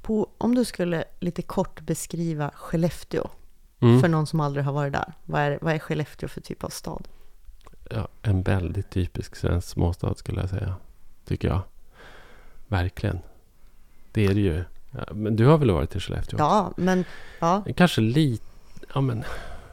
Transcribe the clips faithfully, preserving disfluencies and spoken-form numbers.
på, om du skulle lite kort beskriva Skellefteå Mm. för någon som aldrig har varit där. Vad är, vad är Skellefteå för typ av stad? Ja, en väldigt typisk svensk småstad skulle jag säga. Tycker jag. Verkligen. Det är det ju. Ja, men du har väl varit i Skellefteå? Ja, men ja. Kanske lite, ja men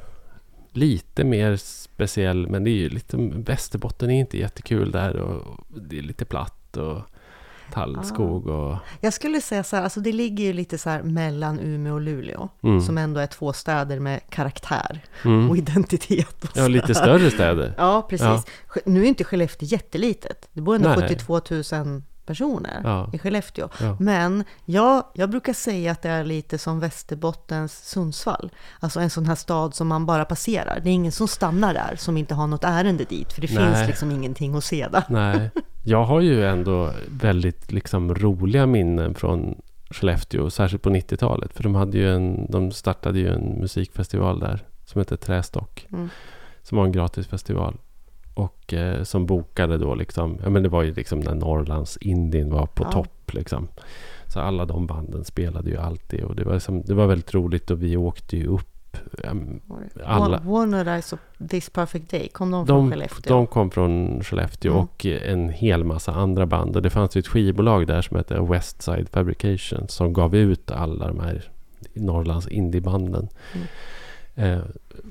lite mer speciell, men det är ju lite, Västerbotten är inte jättekul där och det är lite platt och tallskog och... Jag skulle säga så här, alltså det ligger ju lite så här mellan Umeå och Luleå, Mm. som ändå är två städer med karaktär Mm. och identitet. Och Ja, lite större städer. Ja, precis. Ja. Nu är inte Skellefteå jättelitet. Det bor ändå Nej. sjuttiotvå tusen personer Ja. i Skellefteå. Ja. Men ja, jag brukar säga att det är lite som Västerbottens Sundsvall. Alltså en sån här stad som man bara passerar. Det är ingen som stannar där som inte har något ärende dit. För det Nej. finns liksom ingenting att se där. Nej, jag har ju ändå väldigt liksom roliga minnen från Skellefteå, särskilt på nittiotalet. För de, hade ju en, de startade ju en musikfestival där som heter Trästock. Mm. Som var en gratisfestival. Och eh, som bokade då liksom, ja men det var ju liksom när Norrlands Indien var på Ja. topp liksom. Så alla de banden spelade ju alltid och det var, liksom, det var väldigt roligt och vi åkte ju upp um, alla. Warner Eyes och This Perfect Day, kom de från De, Skellefteå? de kom från Skellefteå Mm. och en hel massa andra band. Och det fanns ju ett skivbolag där som hette Westside Fabrication som gav ut alla de här Norrlands indiebanden. Mm. Eh,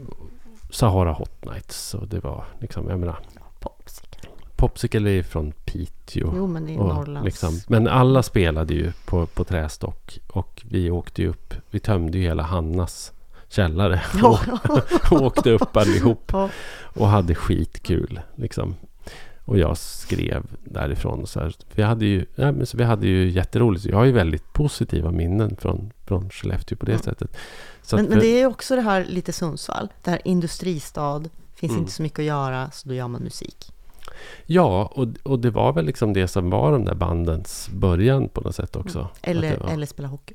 Sahara Hot Nights och det var liksom, jag menar, Popsicle. Popsicle är från Piteå. Jo, men det är och Norrlands. liksom, men alla spelade ju på, på Trästock och vi åkte ju upp, vi tömde ju hela Hannas källare Ja. och åkte upp allihop Ja. och hade skitkul liksom. Och jag skrev därifrån så här, vi hade ju, ja, men så vi hade ju jätteroligt. Jag har ju väldigt positiva minnen från, från Skellefteå på det Mm. sättet. Så Men, att men för, det är ju också det här lite Sundsvall. Det här industristad. Finns Mm. inte så mycket att göra, så då gör man musik. ja, och, och det var väl liksom det som var de där bandens början på något sätt också. Att Eller, det var- eller spela hockey.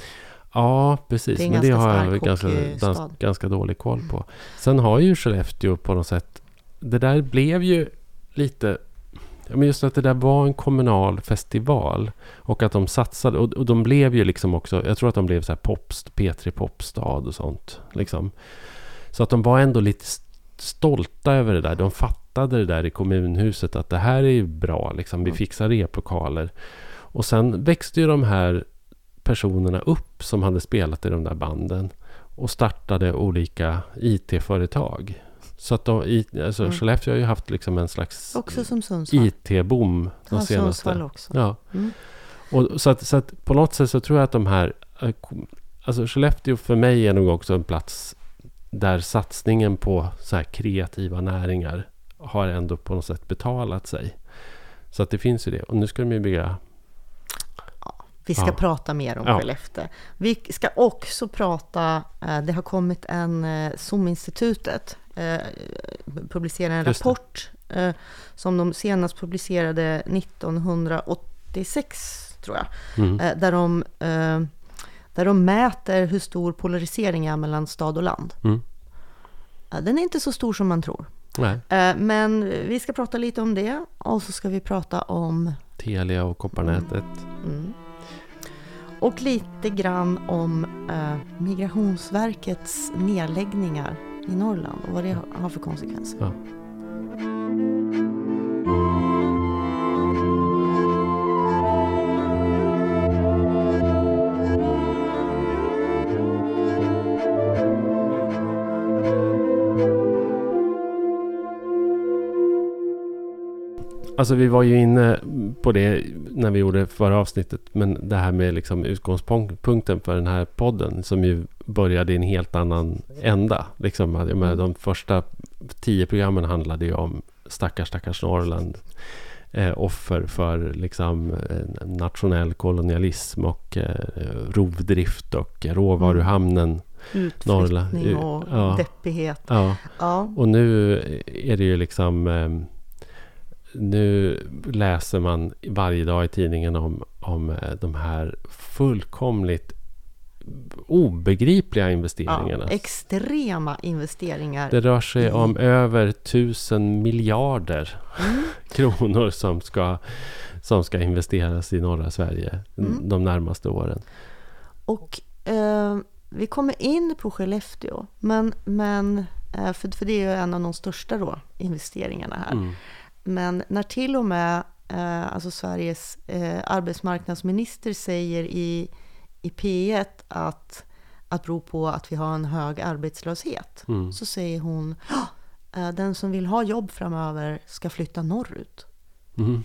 Ja, precis. Det är en Men det ganska har stark jag ganska, hockeystad. dans, ganska dålig koll på. Sen har ju Skellefteå på något sätt... Det där blev ju lite... Ja, men just att det där var en kommunal festival. Och att de satsade... Och, och de blev ju liksom också... Jag tror att de blev så här popst, P tre Popstad och sånt. Liksom. Så att de var ändå lite stolta över det där. De fattade det där i kommunhuset. Att det här är ju bra. Liksom. Vi fixar replokaler. Och sen växte ju de här personerna upp som hade spelat i de där banden och startade olika I T-företag. Så att de, i, alltså Mm. Skellefteå har ju haft liksom en slags Också som Sundsvall. I T-boom de Ja, senaste. Sundsvall också. Ja. Mm. Och så att, så att på något sätt så tror jag att de här, eh, kom- alltså Skellefteå för mig är nog också en plats där satsningen på så här kreativa näringar har ändå på något sätt betalat sig. Så att det finns ju det. Och nu ska de ju bygga. Vi ska Ja. prata mer om Ja. Skellefteå. Vi ska också prata, eh, det har kommit en eh, SOM-institutet eh, publicerar en Just det. rapport eh, som de senast publicerade nittonhundraåttiosex tror jag. Mm. Eh, där, de, eh, där de mäter hur stor polarisering är mellan stad och land. Mm. Eh, den är inte så stor som man tror. Nej. Eh, men vi ska prata lite om det och så ska vi prata om Telia och kopparnätet. Mm. Och lite grann om eh, Migrationsverkets nedläggningar i Norrland och vad det har för konsekvenser. Ja. Alltså vi var ju inne på det när vi gjorde förra avsnittet, men det här med liksom utgångspunkten för den här podden som ju började i en helt annan ända. Liksom, jag menar, de första tio programmen handlade ju om stackars, stackars Norrland, eh, offer för liksom, eh, nationell kolonialism och eh, rovdrift och råvaruhamnen. Utflyttning Norrland. och Ja. deppighet. Ja. Ja. Och nu är det ju liksom eh, nu läser man varje dag i tidningen om, om eh, de här fullkomligt obegripliga investeringarna. Ja, extrema investeringar. Det rör sig i... om över tusen miljarder mm. kronor som ska, som ska investeras i norra Sverige mm. de närmaste åren. Och eh, vi kommer in på Skellefteå, men, men eh, för, för det är ju en av de största då, investeringarna här. Mm. Men när till och med eh, alltså Sveriges eh, arbetsmarknadsminister säger i, i P ett att, att bero på att vi har en hög arbetslöshet, mm. så säger hon eh, den som vill ha jobb framöver ska flytta norrut. Mm.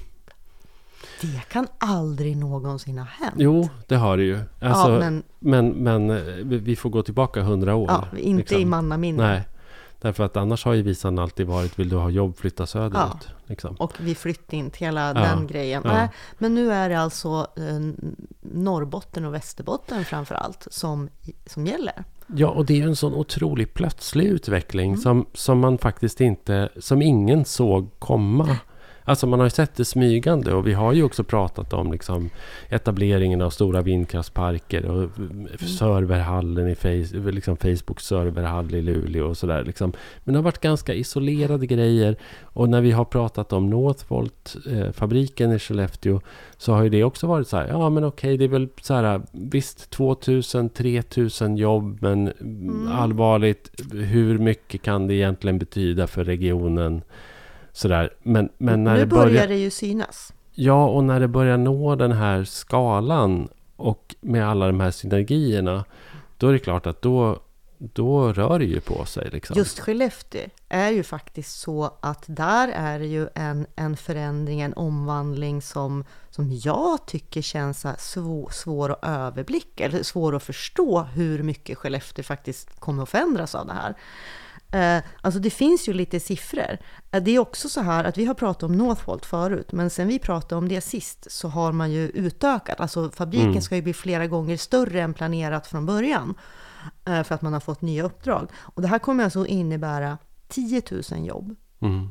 Det kan aldrig någonsin ha hänt. Jo, det har det ju. Alltså, ja, men, men, men vi får gå tillbaka hundra år. Ja, inte liksom. I mannaminne. Nej, därför att annars har ju visan alltid varit, vill du ha jobb, flytta söderut. Ja, liksom. Och vi flyttar in till hela ja, den grejen. Ja. Nej, men nu är det alltså eh, Norrbotten och Västerbotten framförallt som, som gäller. Ja, och det är ju en sån otroligt plötslig utveckling mm. som, som man faktiskt inte, som ingen såg komma. Alltså man har ju sett det smygande, och vi har ju också pratat om liksom etableringen av stora vindkraftsparker och mm. serverhallen i face, liksom Facebooks serverhall i Luleå och sådär liksom. Men det har varit ganska isolerade grejer, och när vi har pratat om Northvolt eh, fabriken i Skellefteå, så har ju det också varit så här, ja men okej, det är väl så här, visst tvåtusen, tretusen jobb, men mm. allvarligt, hur mycket kan det egentligen betyda för regionen? Sådär. Men, men när nu det börjar börjar, det ju synas. Ja, och när det börjar nå den här skalan och med alla de här synergierna, då är det klart att då, då rör det ju på sig. Liksom. Just Skellefteå är ju faktiskt så att där är det ju en, en förändring, en omvandling som, som jag tycker känns så svår, svår att överblicka, eller svår att förstå hur mycket Skellefteå faktiskt kommer att förändras av det här. Eh, alltså det finns ju lite siffror. Eh, det är också så här att vi har pratat om Northvolt förut, men sen vi pratade om det sist så har man ju utökat. Alltså fabriken mm. ska ju bli flera gånger större än planerat från början, eh, för att man har fått nya uppdrag. Och det här kommer alltså innebära tio tusen jobb. Mm.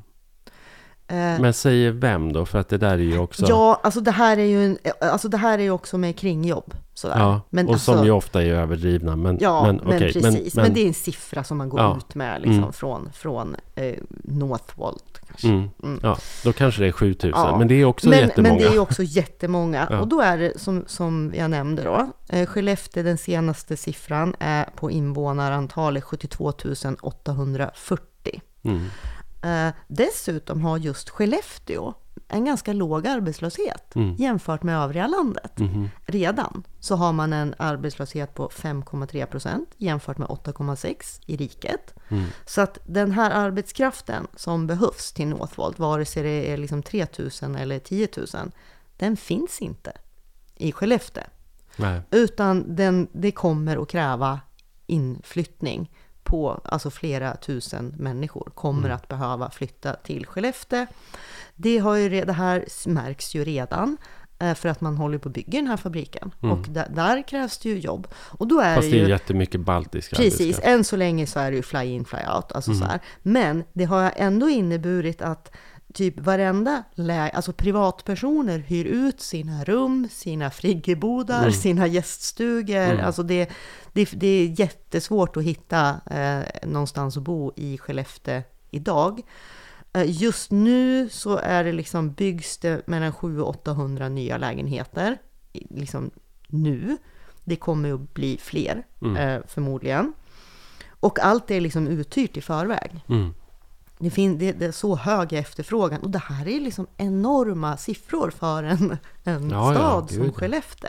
Men säger vem då? För att det där är ju också... Ja, alltså det här är ju en, alltså det här är ju också med kringjobb. Sådär. Ja, men och alltså, som ju ofta är överdrivna. Men, ja, men, men okay, precis. Men, men, men det är en siffra som man går ja, ut med liksom, mm. från, från eh, Northvolt. Kanske. Mm. Mm. Ja, då kanske det är sjutusen. Ja. Men det är också men, jättemånga. Men det är också jättemånga. Ja. Och då är det som, som jag nämnde då. Eh, Skellefteå, den senaste siffran är på invånarantalet sjuttiotvå tusen åttahundrafyrtio. Mm. Eh, dessutom har just Skellefteå en ganska låg arbetslöshet mm. jämfört med övriga landet. Mm. Redan så har man en arbetslöshet på fem komma tre procent jämfört med åtta komma sex i riket. Mm. Så att den här arbetskraften som behövs till Northvolt, vare sig det är liksom tre tusen eller tio tusen, den finns inte i Skellefteå. Nej. Utan den, det kommer att kräva inflyttning på, alltså flera tusen människor kommer mm. att behöva flytta till Skellefteå. Det, har ju, det här märks ju redan eh, för att man håller på att bygga den här fabriken. Mm. Och där, där krävs det ju jobb. Och då är Fast det, det är ju, jättemycket baltiska. Precis, än så länge så är det ju fly in, fly out. Alltså mm. så här. Men det har ändå inneburit att typ varenda lä- alltså privatpersoner hyr ut sina rum, sina friggebodar, mm. sina gäststugor. Mm. Alltså det, det, det är jättesvårt att hitta eh, någonstans att bo i Skellefteå idag. Eh, just nu så är det liksom, byggs det mellan sjuhundra och åttahundra nya lägenheter liksom nu. Det kommer att bli fler mm. eh, förmodligen. Och allt är liksom uthyrt i förväg. Mm. Det, fin- det, det är så hög efterfrågan. Och det här är liksom enorma siffror för en, en ja, stad ja, som Skellefteå.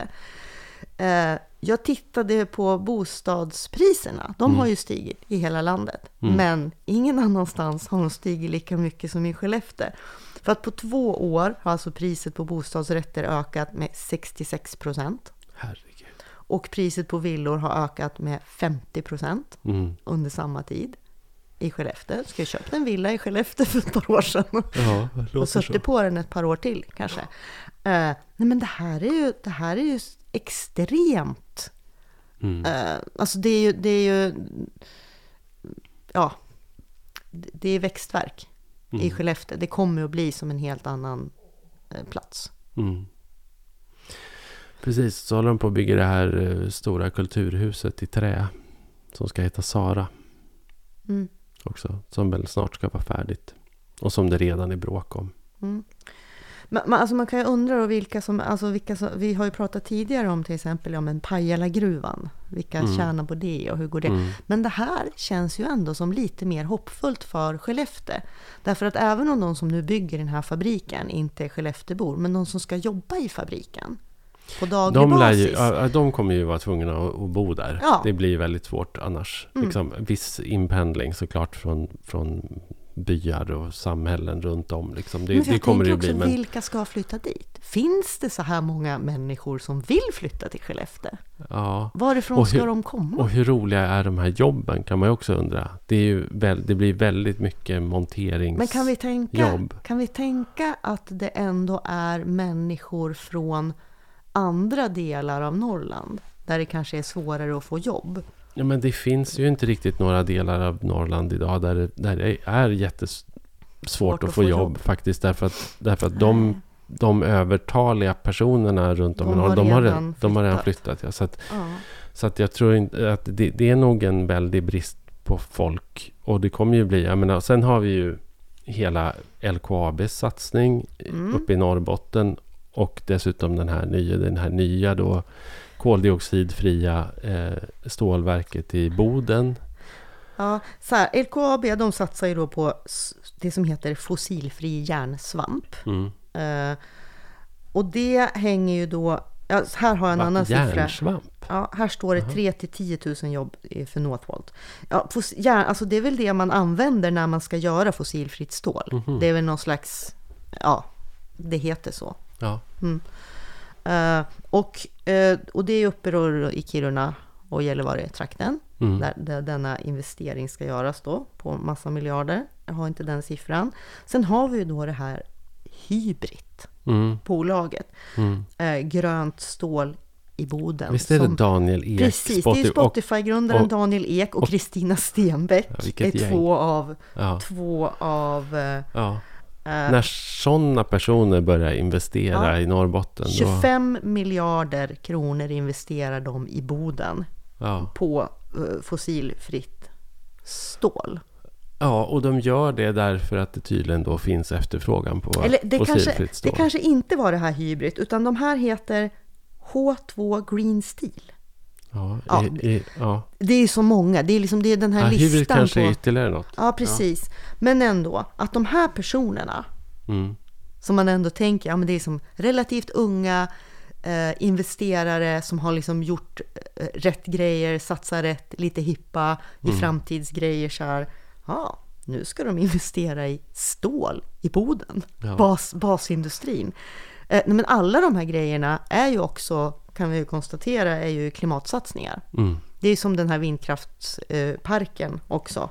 Eh, jag tittade på bostadspriserna. De mm. har ju stigit i hela landet. Mm. Men ingen annanstans har de stigit lika mycket som i Skellefteå. För att på två år har alltså priset på bostadsrätter ökat med sextiosex procent. Herregud. Och priset på villor har ökat med femtio procent mm. under samma tid. I Skellefteå. Ska jag köpa en villa i Skellefteå för ett par år sedan. Ja, och suttit på den ett par år till kanske. Uh, nej men det här är ju, det här är ju extremt. Mm. Uh, alltså det är ju, det är ju ja, det är växtverk mm. i Skellefteå. Det kommer att bli som en helt annan uh, plats. Mm. Precis, så håller de på att bygga det här uh, stora kulturhuset i trä som ska heta Sara. Mm. Också, som väl snart ska vara färdigt. Och som det redan är bråk om. Mm. Men, man, alltså man kan ju undra då vilka som, alltså vilka som, vi har ju pratat tidigare om till exempel om en Pajala-gruvan. Vilka Mm. tjänar på det och hur går det? Mm. Men det här känns ju ändå som lite mer hoppfullt för Skellefteå. Därför att även om de som nu bygger den här fabriken inte är Skellefteåbor, men de som ska jobba i fabriken på daglig De, lär basis. ju, ja, de kommer ju vara tvungna att, att bo där. Ja. Det blir väldigt svårt annars. Mm. Liksom, viss inpendling såklart från, från byar och samhällen runt om. Liksom. Det, Men det kommer det ju bli. också, Men vilka ska flytta dit? Finns det så här många människor som vill flytta till Skellefteå? ja. Varifrån Och hur- ska de komma? Och hur roliga är de här jobben kan man ju också undra. Det, är ju väl, det blir väldigt mycket monteringsjobb. Men kan vi, tänka, kan vi tänka att det ändå är människor från andra delar av Norrland där det kanske är svårare att få jobb? Ja, men det finns ju inte riktigt några delar av Norrland idag där det, där det är jättesvårt Svårt att, att få jobb, jobb faktiskt. Därför att, därför att de, de övertaliga personerna runt om De i Norrland, har de har, redan redan, de har redan flyttat. flyttat. Ja. Så, att, Ja. så att jag tror inte att det, det är nog en väldig brist på folk. Och det kommer ju bli, jag menar, sen har vi ju hela L K A B:s satsning Mm. uppe i Norrbotten. Och dessutom den här nya, den här nya då koldioxidfria eh, stålverket i Boden. Ja, så här, L K A B de satsar ju då på s- det som heter fossilfri järnsvamp. Mm. Eh, och det hänger ju då, ja, här har jag en Va? annan siffra. Järnsvamp? Ja, här står det Aha. tre till tio tusen jobb i- för Northvolt. Ja, fos- järn, alltså det är väl det man använder när man ska göra fossilfritt stål. Mhm. Det är väl någon slags, ja, det heter så. Ja. Mm. Eh, och, eh, och det är uppe då i Kiruna och Gällivare-trakten. Mm. Där, där denna investering ska göras då på massa miljarder. Jag har inte den siffran. Sen har vi ju då det här Hybrit, Mm. bolaget. Mm. Eh, grönt stål i Boden. Visst är det som- Daniel Ek? Precis, det är ju Spotify- och- Spotify-grundaren och- Daniel Ek och och- Kristina Stenbeck. Ja, är vilket gäng. två av, Ja, två av eh, ja. eh, När sådana personer börjar investera Ja. i Norrbotten. Då, tjugofem miljarder kronor investerar de i Boden ja. på eh, fossilfritt stål. ja, och de gör det därför att det tydligen då finns efterfrågan på Eller det fossilfritt kanske, stål. det kanske inte var det här Hybrid, utan de här heter H två Green Steel. Ja, Ja. i, i, ja. Det är så många, det är liksom det är den här Ja, Hybrid listan kanske på... är ytterligare något. Ja, precis. Men ändå, att de här personerna Mm. som man ändå tänker, ja men det är som relativt unga eh, investerare som har liksom gjort eh, rätt grejer, satsar rätt, lite hippa i Mm. framtidsgrejer så här. Ja, nu ska de investera i stål i Boden, Ja. Bas, basindustrin. Eh, nej, men alla de här grejerna är ju också, kan vi ju konstatera, är ju klimatsatsningar. Mm. Det är som den här vindkraftsparken också.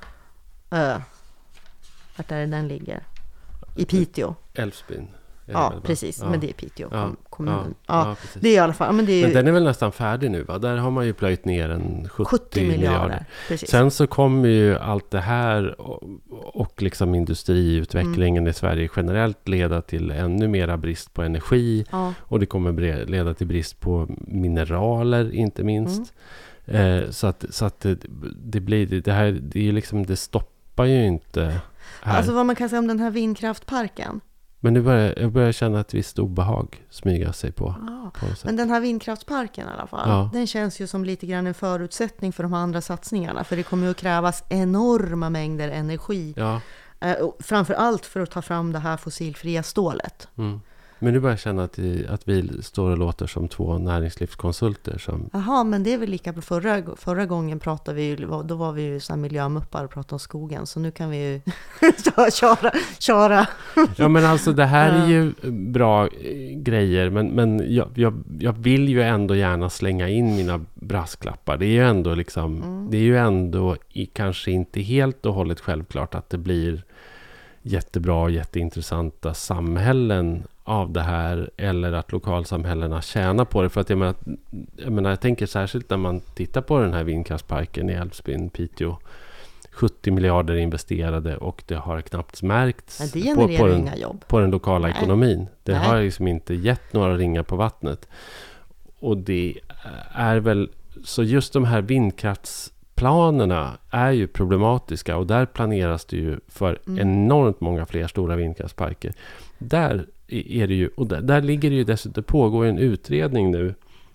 Uh, vart är det den ligger? I Piteå. Älvsbyn. är det Ja, väl, va? precis. Ja. Men det är Piteå Ja, kom, kommunen. ja, Ja, ja, precis. det är i alla fall. ja, Men det är ju Men den är väl nästan färdig nu, va? Där har man ju plöjt ner en sjuttio, sjuttio miljarder. miljarder. Precis. Sen så kommer ju allt det här och, och liksom industriutvecklingen Mm. i Sverige generellt leda till ännu mera brist på energi. ja. Och det kommer bre- leda till brist på mineraler, inte minst. Mm. Eh, så att, så att det, det blir det här, det är ju liksom, det stoppar ju inte här. Alltså vad man kan säga om den här vindkraftparken. Men nu börjar, jag börjar känna ett visst obehag smyga sig på. Ja. på något sätt. Men den här vindkraftsparken i alla fall, Ja. den känns ju som lite grann en förutsättning för de andra satsningarna. För det kommer ju att krävas enorma mängder energi. Ja. Eh, och framför allt för att ta fram det här fossilfria stålet. Mm. Men nu börjar jag känna att, vi, att vi står och låter som två näringslivskonsulter som... Jaha, men det är väl lika bra. Förra, förra gången pratade vi ju, då var vi ju så här miljömuppar och pratade om skogen. Så nu kan vi ju köra, köra. Ja, men alltså det här är ju bra eh, grejer, men, men jag, jag, jag vill ju ändå gärna slänga in mina brasklappar. Det är ju ändå liksom, Mm. det är ju ändå i, kanske inte helt och hållet självklart att det blir jättebra och jätteintressanta samhällen av det här, eller att lokalsamhällena tjänar på det. För att jag menar, jag menar, jag tänker särskilt när man tittar på den här vindkraftsparken i Älvsbyn, Piteå, sjuttio miljarder investerade och det har knappt märkts Men det på, genererar på, ju den, inga jobb. på den lokala Nej. ekonomin. Det Nej. har liksom inte gett några ringar på vattnet. och det är väl, så just de här vindkraftsplanerna är ju problematiska, och där planeras det ju för mm. enormt många fler stora vindkraftsparker. Där är det ju, och där, där ligger det ju dessutom, det pågår en utredning nu.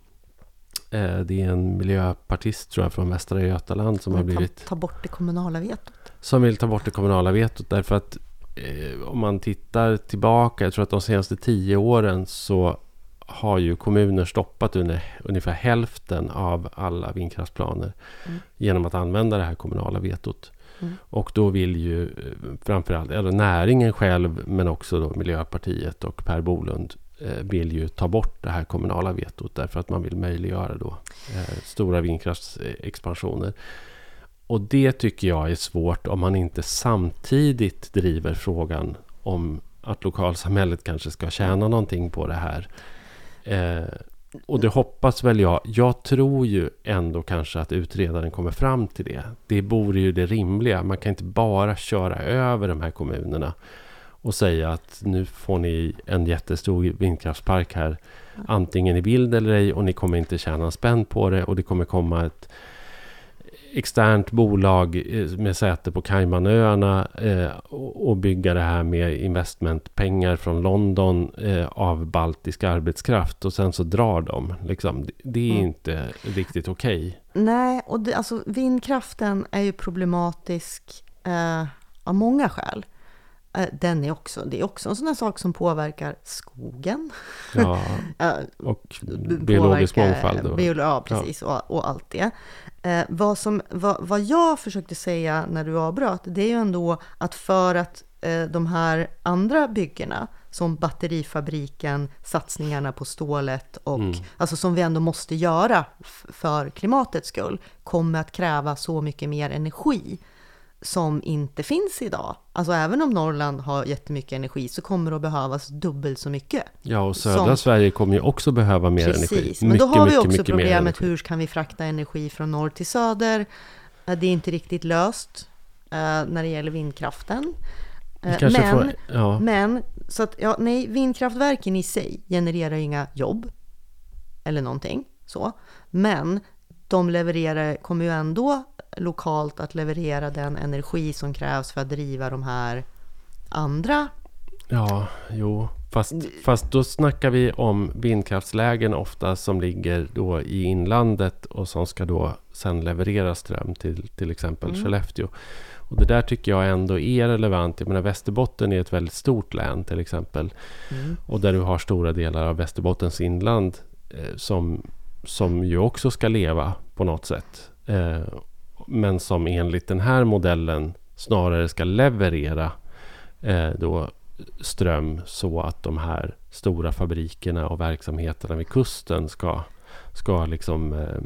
Eh, det är en miljöpartist, tror jag, från Västra Götaland som har blivit... Ta, ta bort det kommunala vetot. Som vill ta bort det kommunala vetot, därför att eh, om man tittar tillbaka, jag tror att de senaste tio åren så har ju kommuner stoppat under ungefär hälften av alla vindkraftsplaner mm. genom att använda det här kommunala vetot. Mm. Och då vill ju framförallt eller näringen själv, men också då Miljöpartiet och Per Bolund eh, vill ju ta bort det här kommunala vetot, därför att man vill möjliggöra då eh, stora vindkraftsexpansioner. Och det tycker jag är svårt om man inte samtidigt driver frågan om att lokalsamhället kanske ska tjäna någonting på det här. Eh, och det hoppas väl jag. Jag tror ju ändå kanske att utredaren kommer fram till det. Det vore ju det rimliga. Man kan inte bara köra över de här kommunerna och säga att nu får ni en jättestor vindkraftspark här, antingen i bild eller ej, och ni kommer inte tjäna en spänn på det, och det kommer komma ett externt bolag med säte på Caymanöarna eh, och bygga det här med investmentpengar från London eh, av baltisk arbetskraft, och sen så drar de. Liksom. Det är mm. inte riktigt okej. Okay. Nej, och det, alltså, vindkraften är ju problematisk eh, av många skäl. Eh, den är också, det är också en sån här sak som påverkar skogen. Ja, och biologisk mångfald. Och, biolo- ja, precis. Ja. Och, och allt det. Eh, vad, som, vad, vad jag försökte säga när du avbröt, det är ju ändå att för att eh, de här andra byggena, som batterifabriken, satsningarna på stålet och mm. alltså som vi ändå måste göra f- för klimatets skull, kommer att kräva så mycket mer energi som inte finns idag. Alltså även om Norrland har jättemycket energi så kommer det att behövas dubbelt så mycket. Ja, och södra som... Sverige kommer ju också behöva mer Precis. energi. Precis, men mycket, då har vi mycket, också mycket problemet hur kan vi frakta energi från norr till söder. Det är inte riktigt löst uh, när det gäller vindkraften. Uh, men, får, ja. men så att, ja, nej, vindkraftverken i sig genererar inga jobb eller någonting så. Men de levererar, kommer ju ändå lokalt att leverera den energi som krävs för att driva de här andra. Ja, jo. Fast, fast då snackar vi om vindkraftslägen ofta som ligger då i inlandet och som ska då sen leverera ström till till exempel mm. Skellefteå. Och det där tycker jag ändå är relevant. Jag menar, Västerbotten är ett väldigt stort län till exempel. Mm. Och där du har stora delar av Västerbottens inland eh, som, som ju också ska leva på något sätt. Eh, men som enligt den här modellen snarare ska leverera eh, då ström så att de här stora fabrikerna och verksamheterna vid kusten ska, ska liksom eh,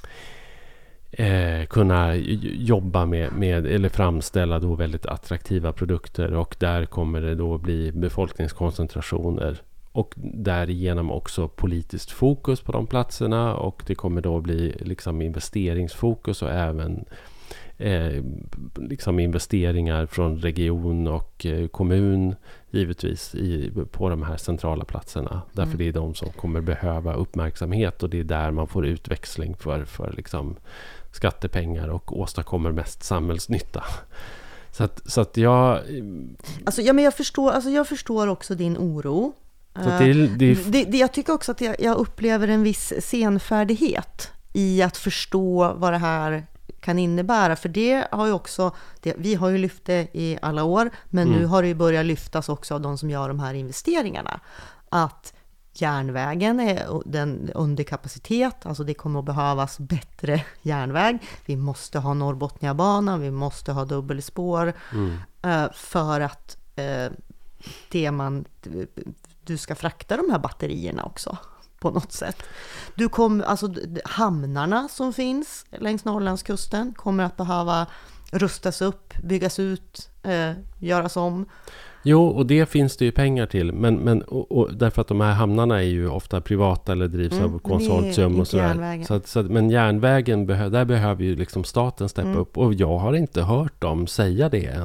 eh, kunna jobba med, med eller framställa då väldigt attraktiva produkter, och där kommer det då bli befolkningskoncentrationer och därigenom också politiskt fokus på de platserna, och det kommer då bli liksom investeringsfokus och även Eh, liksom investeringar från region och eh, kommun givetvis i, på de här centrala platserna. Därför mm. det är de som kommer behöva uppmärksamhet, och det är där man får utväxling för, för liksom skattepengar och åstadkommer mest samhällsnytta. Så att, så att jag... Alltså, ja, men jag, förstår, alltså jag förstår också din oro. Så det är, det är... Det, det, jag tycker också att jag, jag upplever en viss senfärdighet i att förstå vad det här kan innebära, för det har ju också det, vi har ju lyft det i alla år, men mm. nu har det ju börjat lyftas också av de som gör de här investeringarna, att järnvägen är den under kapacitet, alltså det kommer att behövas bättre järnväg, vi måste ha Norrbotniabanan, vi måste ha dubbelspår mm. för att det man du ska frakta de här batterierna också på något sätt. Du kommer, alltså hamnarna som finns längs Norrlandskusten kommer att behöva rustas upp, byggas ut, eh, göras om. Jo, och det finns det ju pengar till, men, men och, och därför att de här hamnarna är ju ofta privata eller drivs mm, av konsortium och sådär. Så att, så att, men järnvägen, behö, där behöver ju liksom staten steppa mm. upp, och jag har inte hört dem säga det än.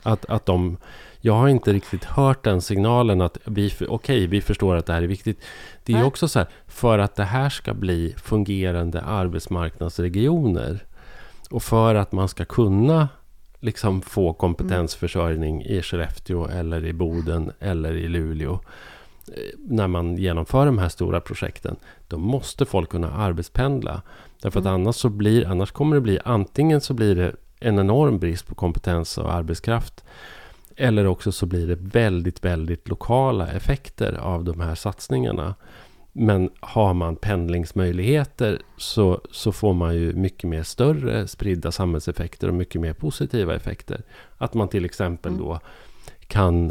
Att, att de, jag har inte riktigt hört den signalen att vi, okej, okay, vi förstår att det här är viktigt. Det är ju också så här, för att det här ska bli fungerande arbetsmarknadsregioner och för att man ska kunna liksom få kompetensförsörjning i Skellefteå eller i Boden eller i Luleå när man genomför de här stora projekten, då måste folk kunna arbetspendla. Därför att Mm. annars, så blir, annars kommer det bli, antingen så blir det en enorm brist på kompetens och arbetskraft, eller också så blir det väldigt, väldigt lokala effekter av de här satsningarna. Men har man pendlingsmöjligheter så, så får man ju mycket mer större spridda samhällseffekter och mycket mer positiva effekter. Att man till exempel Mm. då kan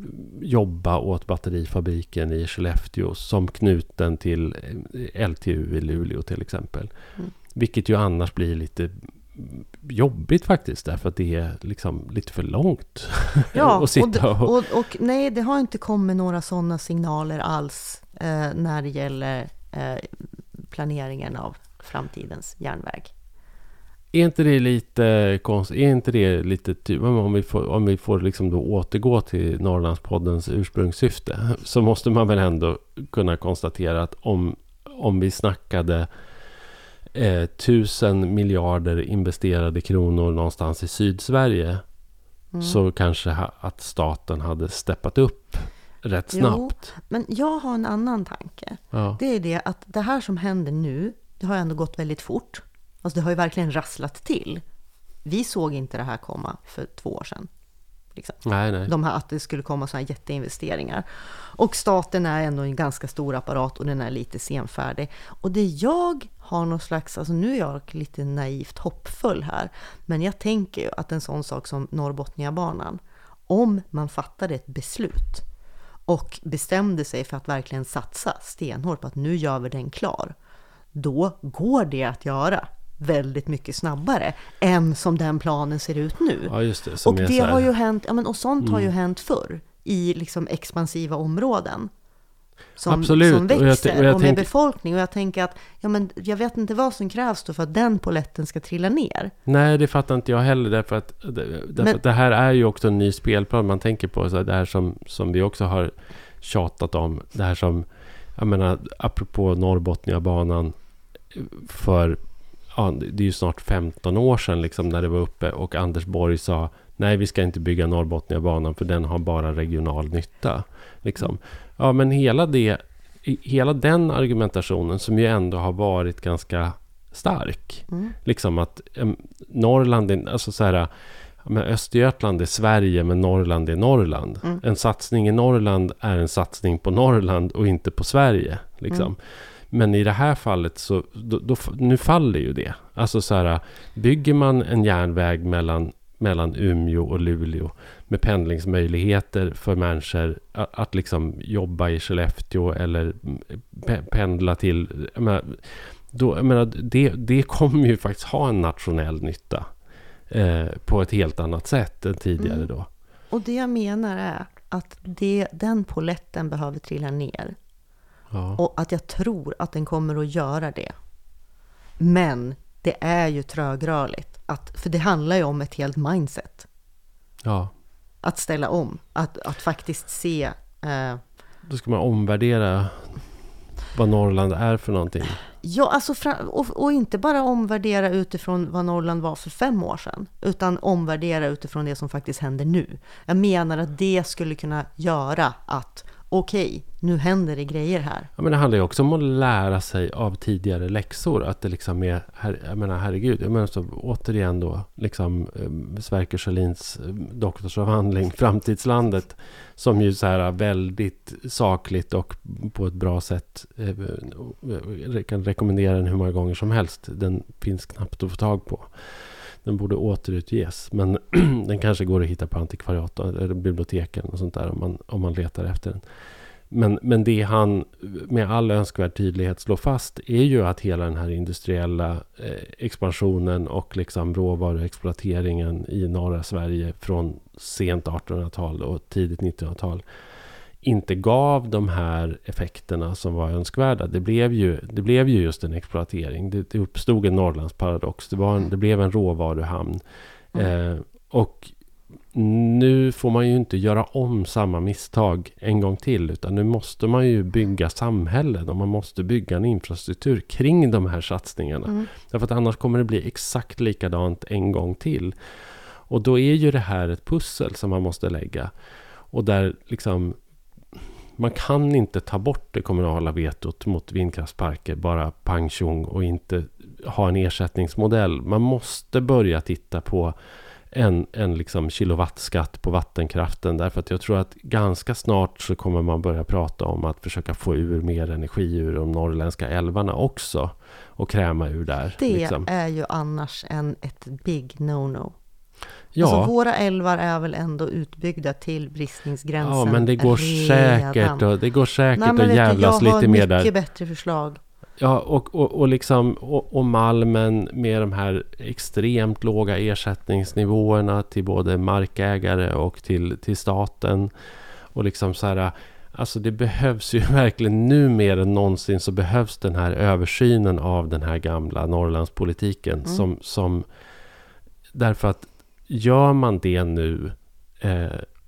jobba åt batterifabriken i Skellefteå som knuten till L T U i Luleå till exempel. Mm. Vilket ju annars blir lite jobbigt faktiskt, därför att det är liksom lite för långt Ja, att sitta och, och... och, och nej, det har inte kommit några sådana signaler alls eh, när det gäller eh, planeringen av framtidens järnväg. Är inte det lite konstigt? Är inte det lite typ, om vi får, om vi får liksom då återgå till Norrlandspoddens ursprungssyfte, så måste man väl ändå kunna konstatera att om, om vi snackade eh, tusen miljarder investerade kronor någonstans i Sydsverige, mm. så kanske ha, att staten hade steppat upp rätt snabbt. Jo, men jag har en annan tanke. Ja. Det är det att det här som händer nu, det har ändå gått väldigt fort. Alltså det har ju verkligen rasslat till. Vi såg inte det här komma för två år sedan. Liksom. Nej, nej. De här, att det skulle komma sådana jätteinvesteringar. Och staten är ändå en ganska stor apparat och den är lite senfärdig. Och det jag har någon slags, alltså nu är jag lite naivt hoppfull här, men jag tänker ju att en sån sak som Norrbotniabanan, om man fattade ett beslut och bestämde sig för att verkligen satsa stenhårt på att nu gör vi den klar, då går det att göra väldigt mycket snabbare än som den planen ser ut nu. Ja, just det. Som Och är det så här... har ju hänt, ja, men, och sånt Mm. har ju hänt förr i liksom expansiva områden som, Absolut. som växer Och och, jag t- och jag med tänk- befolkning. Och jag tänker att ja, men jag vet inte vad som krävs då för att den poletten ska trilla ner. Nej, det fattar inte jag heller, därför att, därför Men- att det här är ju också en ny spelplan. Man tänker på så här, det här som, som vi också har tjatat om, det här som, jag menar, apropå Norrbotniabanan, för ja, det är ju snart femton år sedan liksom, när det var uppe och Anders Borg sa nej, vi ska inte bygga Norrbotniabanan för den har bara regional nytta. Liksom. Ja, men hela, det, hela den argumentationen som ju ändå har varit ganska stark. Mm. Liksom att um, Norrland, är, alltså så här, men Östergötland är Sverige men Norrland är Norrland. Mm. En satsning i Norrland är en satsning på Norrland och inte på Sverige. Liksom. Mm. Men i det här fallet så då, då, nu faller ju det. Alltså så här, bygger man en järnväg mellan, mellan Umeå och Luleå med pendlingsmöjligheter för människor att, att liksom jobba i Skellefteå eller pe- pendla till, jag menar, då, jag menar, det, det kommer ju faktiskt ha en nationell nytta eh, på ett helt annat sätt än tidigare Mm. då. Och det jag menar är att det, den poletten behöver trilla ner. Ja. Och att jag tror att den kommer att göra det. Men det är ju trögrörligt. Att, för det handlar ju om ett helt mindset. Ja. Att ställa om. Att, att faktiskt se... Eh, Då ska man omvärdera vad Norrland är för någonting. ja, alltså fra, och, och inte bara omvärdera utifrån vad Norrland var för fem år sedan. Utan omvärdera utifrån det som faktiskt händer nu. Jag menar att det skulle kunna göra att okej, nu händer det grejer här. Ja, men det handlar ju också om att lära sig av tidigare läxor. Att det liksom är, her, jag menar herregud, jag menar så, återigen då, liksom eh, Sverker Sjölins eh, doktorsavhandling Framtidslandet, som ju så här väldigt sakligt och på ett bra sätt eh, kan rekommendera den hur många gånger som helst. Den finns knappt att få tag på. Den borde återutges, men den kanske går att hitta på antikvariat eller biblioteken och sånt där om man, om man letar efter den. Men, men det han med all önskvärd tydlighet slår fast är ju att hela den här industriella eh, expansionen och liksom råvaruexploateringen i norra Sverige från sent artonhundratal och tidigt nittonhundratal inte gav de här effekterna som var önskvärda. Det blev ju, det blev ju just en exploatering. Det, det uppstod en Norrlandsparadox. Det, var en, det blev en råvaruhamn. Mm. Eh, och nu får man ju inte göra om samma misstag en gång till, utan nu måste man ju bygga samhällen och man måste bygga en infrastruktur kring de här satsningarna. Mm. Därför att annars kommer det bli exakt likadant en gång till. Och då är ju det här ett pussel som man måste lägga. Och där liksom man kan inte ta bort det kommunala vetot mot vindkraftsparker bara pang tjong och inte ha en ersättningsmodell. Man måste börja titta på en, en liksom kilowattskatt på vattenkraften, därför att jag tror att ganska snart så kommer man börja prata om att försöka få ur mer energi ur de norrländska älvarna också och kräma ur där. Det liksom. är ju annars en, ett big no-no. Ja. Alltså våra älvar är väl ändå utbyggda till bristningsgränsen. Ja, men det går redan. säkert och det går säkert Nej, att jävlas lite mer där. Jag har mycket bättre förslag. Ja, och, och, och liksom och, och Malmen med de här extremt låga ersättningsnivåerna till både markägare och till, till staten. Och liksom så här, alltså det behövs ju verkligen nu mer än någonsin, så behövs den här översynen av den här gamla Norrlandspolitiken mm. som, som därför att gör man det nu eh,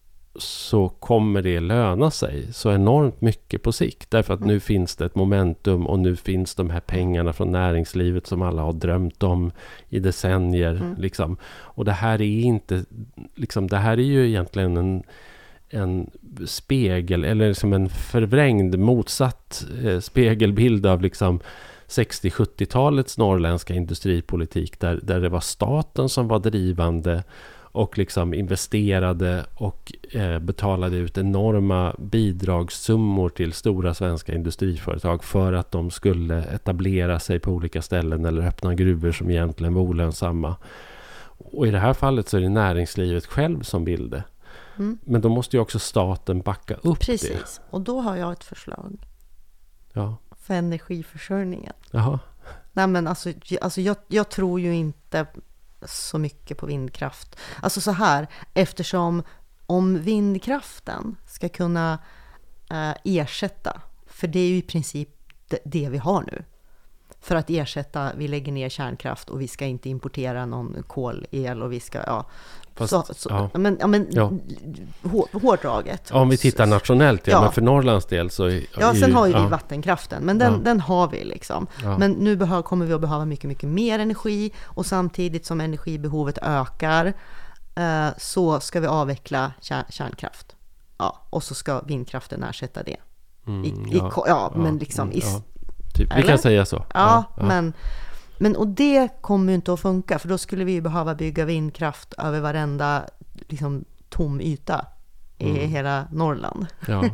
så kommer det löna sig så enormt mycket på sikt. Därför att mm. nu finns det ett momentum och nu finns de här pengarna från näringslivet som alla har drömt om i decennier. Mm. Liksom. Och det här är inte, liksom, det här är ju egentligen en, en spegel eller liksom en förvrängd motsatt eh, spegelbild av liksom sextio-sjuttiotalets norrländska industripolitik där, där det var staten som var drivande och liksom investerade och eh, betalade ut enorma bidragssummor till stora svenska industriföretag för att de skulle etablera sig på olika ställen eller öppna gruvor som egentligen var olönsamma. Och i det här fallet så är det näringslivet själv som vill det. Mm. Men då måste ju också staten backa upp Precis. det. Precis, och då har jag ett förslag. Ja. För energiförsörjningen. Jaha. Nej, men alltså, alltså jag, jag tror ju inte så mycket på vindkraft. Alltså så här, eftersom om vindkraften ska kunna eh, ersätta, för det är ju i princip det, det vi har nu. För att ersätta, vi lägger ner kärnkraft och vi ska inte importera någon kolel och vi ska, ja. Fast, så, så, ja. Men, ja, men ja. hårdraget. Om vi tittar nationellt, ja, ja. Men för Norrlands del så... Är, ja, sen har ju ja. vi vattenkraften, men den, ja. den har vi liksom. Ja. Men nu behöver, kommer vi att behöva mycket, mycket mer energi och samtidigt som energibehovet ökar eh, så ska vi avveckla kär, kärnkraft. Ja, och så ska vindkraften ersätta det. Mm, I, i, ja. ja, ja, men liksom... I, ja. Typ. Vi kan säga så. Ja, ja, ja. men... Men och det kommer ju inte att funka, för då skulle vi ju behöva bygga vindkraft över varenda liksom, tom yta i mm. hela Norrland. Ja.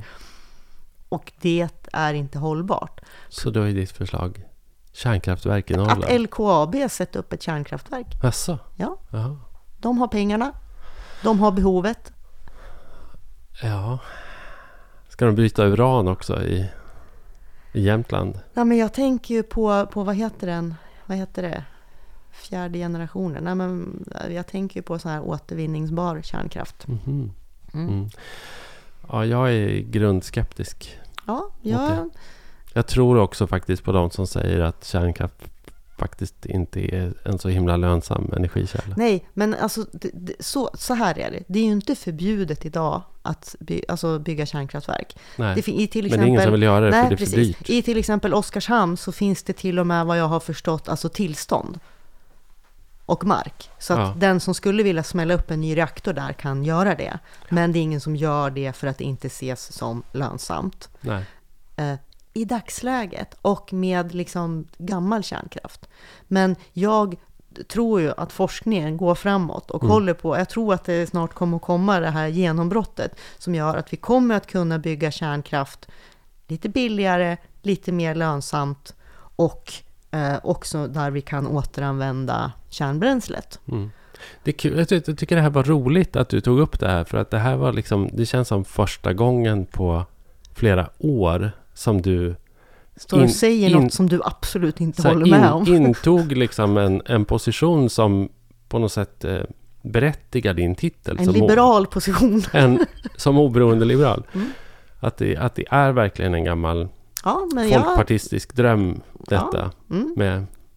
Och det är inte hållbart. Så då är ditt förslag kärnkraftverk i Norrland? Att L K A B sätter upp ett kärnkraftverk. Jaså? Ja. Jaha. De har pengarna. De har behovet. Ja. Ska de byta uran också i, i Jämtland? Nej, men jag tänker ju på, på vad heter den? Vad heter det? Fjärde generationen. Nej, men jag tänker ju på så här återvinningsbar kärnkraft. Mm-hmm. Mm. Mm. Ja, jag är grundskeptisk. Ja, jag... Jag tror också faktiskt på de som säger att kärnkraft faktiskt inte är en så himla lönsam energikälla. Nej, men alltså det, det, så, så här är det. Det är ju inte förbjudet idag att by, alltså bygga kärnkraftverk. Nej, det, i till exempel, men det är ingen som vill göra det nej, för det är precis. för dyrt. I till exempel Oskarshamn så finns det till och med vad jag har förstått alltså tillstånd och mark. Så att ja. den som skulle vilja smälla upp en ny reaktor där kan göra det. Men det är ingen som gör det för att det inte ses som lönsamt. Nej. Eh, i dagsläget och med liksom gammal kärnkraft. Men jag tror ju att forskningen går framåt och mm. håller på. Jag tror att det snart kommer att komma det här genombrottet som gör att vi kommer att kunna bygga kärnkraft lite billigare, lite mer lönsamt och eh, också där vi kan återanvända kärnbränslet. Mm. Det är kul. Jag tycker det här var roligt att du tog upp det här, för att det här var liksom, det känns som första gången på flera år som du står och in, säger in, något som du absolut inte håller med in, om. intog liksom en, en position som på något sätt eh, berättigar din titel. En som liberal o, position. En, som oberoende liberal. Mm. Att, det, att det är verkligen en gammal ja, men folkpartistisk jag, dröm detta. Ja, mm. med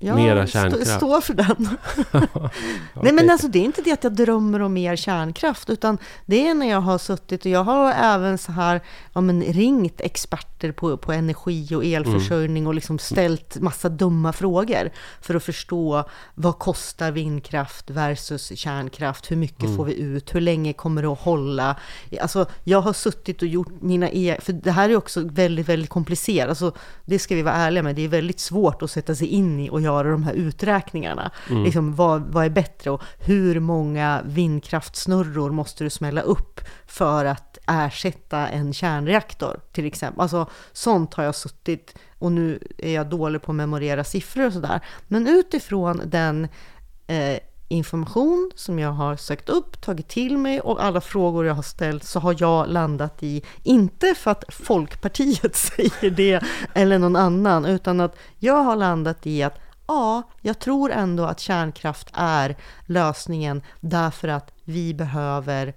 jag Mera kärnkraft. St- står för den. Okay. Nej, men alltså det är inte det att jag drömmer om mer kärnkraft, utan det är när jag har suttit och jag har även så här ja, men ringt experter på, på energi och elförsörjning mm. och liksom ställt massa dumma frågor för att förstå vad kostar vindkraft versus kärnkraft, hur mycket mm. får vi ut, hur länge kommer det att hålla. Alltså jag har suttit och gjort mina e- för det här är också väldigt, väldigt komplicerat. Alltså, det ska vi vara ärliga med, det är väldigt svårt att sätta sig in i och göra de här uträkningarna. Mm. Liksom, vad, vad är bättre och hur många vindkraftsnurror måste du smälla upp för att ersätta en kärnreaktor till exempel. Alltså sånt har jag suttit, och nu är jag dålig på att memorera siffror och sådär. Men utifrån den eh, information som jag har sökt upp, tagit till mig och alla frågor jag har ställt, så har jag landat i, inte för att Folkpartiet säger det eller någon annan, utan att jag har landat i att ja, jag tror ändå att kärnkraft är lösningen, därför att vi behöver,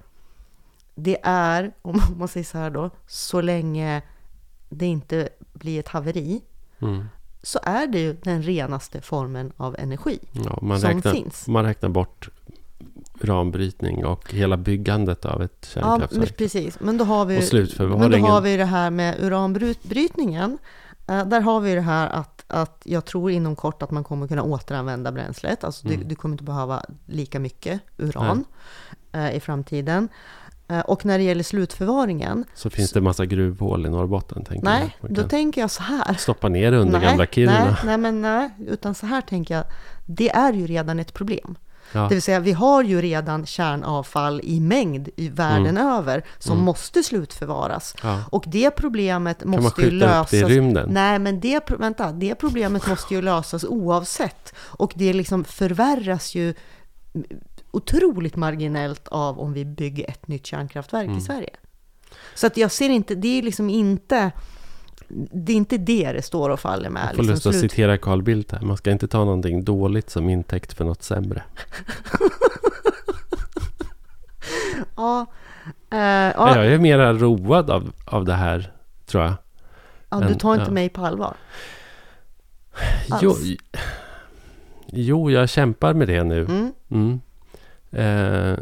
det är, om man säger så här då, så länge det inte blir ett haveri mm. så är det ju den renaste formen av energi ja, man som räknar, finns. Man räknar bort uranbrytning och hela byggandet av ett kärnkraftverk. Ja, men precis. Men då har vi, och slutförvaringen. Men då har vi det här med uranbrytningen. Uh, där har vi det här att, att jag tror inom kort att man kommer kunna återanvända bränslet. Alltså mm. du, du kommer inte behöva lika mycket uran uh, i framtiden. Uh, och när det gäller slutförvaringen... Så finns det massa gruvhål i Norrbotten, tänker nej, jag. då tänker jag så här. Stoppa ner det under nej, gamla Kiruna. Nej, nej, men nej, utan så här tänker jag. Det är ju redan ett problem. Ja. Det vill säga, vi har ju redan kärnavfall i mängd i världen mm. över som mm. måste slutförvaras. Ja. Och det problemet kan måste ju lösas. Upp det i rymden? Nej, men det, vänta, det problemet måste ju lösas oavsett. Och det liksom förvärras ju otroligt marginellt av om vi bygger ett nytt kärnkraftverk mm. i Sverige. Så att jag ser inte, det är liksom inte... Det är inte det det står och faller med. Jag får liksom lust att slut. citera Carl Bildt här. Man ska inte ta någonting dåligt som intäkt för något sämre. ja, uh, ja. Jag är mer road av, av det här, tror jag. Ja, men, du tar inte ja. mig på allvar. Jo, jo, jag kämpar med det nu. Mm. Mm. Eh,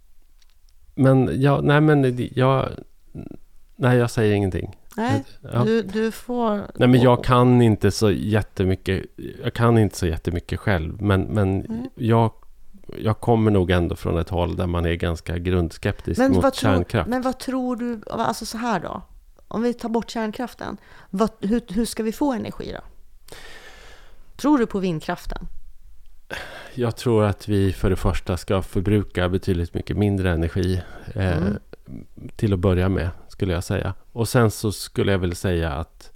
men, ja, nej, men jag, nej, jag säger ingenting. Nej, ja. du, du får... Nej, men jag kan inte så jättemycket, jag kan inte så jättemycket själv, men, men mm. jag, jag kommer nog ändå från ett håll där man är ganska grundskeptisk men mot vad kärnkraft. Tror, men vad tror du, alltså så här då, om vi tar bort kärnkraften, vad, hur, hur ska vi få energi då? Tror du på vindkraften? Jag tror att vi för det första ska förbruka betydligt mycket mindre energi eh, mm. till att börja med, skulle jag säga. Och sen så skulle jag väl säga att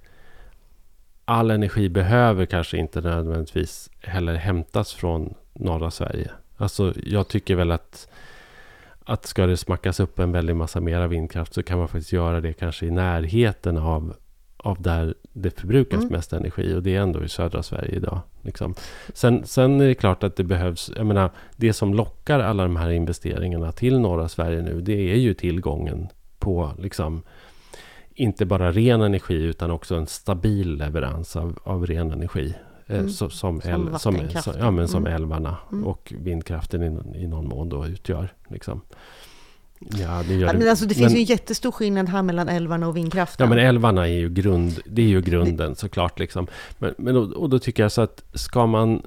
all energi behöver kanske inte nödvändigtvis heller hämtas från norra Sverige. Alltså jag tycker väl att att ska det smackas upp en väldigt massa mera vindkraft, så kan man faktiskt göra det kanske i närheten av, av där det förbrukas mm. mest energi, och det är ändå i södra Sverige idag. Liksom. Sen, sen är det klart att det behövs, jag menar, det som lockar alla de här investeringarna till norra Sverige nu, det är ju tillgången på liksom inte bara ren energi utan också en stabil leverans av, av ren energi. Mm. Eh, så, som, som, el, som, som, ja, men som mm. älvarna mm. och vindkraften i, i någon mån då utgör. Liksom. Ja, det, gör ja, men alltså, det men, finns ju en jättestor skillnad här mellan älvarna och vindkraften. Ja, men älvarna är ju, grund, det är ju grunden såklart. Liksom. Men, men då, och då tycker jag så att ska man,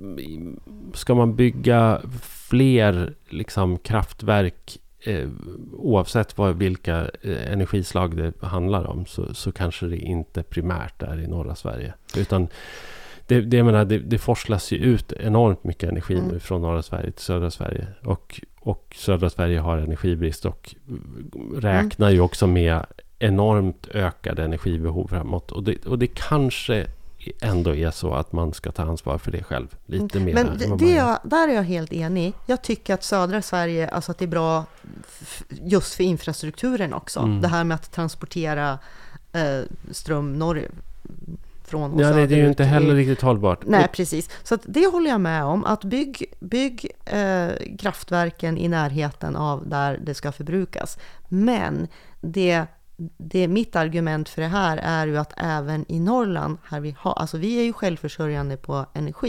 ska man bygga fler liksom, kraftverk eh, oavsett vad, vilka eh, energislag det handlar om, så, så kanske det inte primärt är i norra Sverige. Utan det, det, jag menar, det, det forslas ju ut enormt mycket energi mm. nu från norra Sverige till södra Sverige. Och, och södra Sverige har energibrist och räknar mm. ju också med enormt ökade energibehov framåt. Och det, och det kanske ändå är så att man ska ta ansvar för det själv. Lite mer. Men det, det jag, där är jag helt enig. Jag tycker att södra Sverige, alltså att det är bra f- just för infrastrukturen också. Mm. Det här med att transportera eh, ström norr från och ja, det är ju inte heller riktigt hållbart. Nej, precis. Så att det håller jag med om. Att bygg, bygg eh, kraftverken i närheten av där det ska förbrukas. Men det, det mitt argument för det här är ju att även i Norrland, här vi har, alltså vi är ju självförsörjande på energi.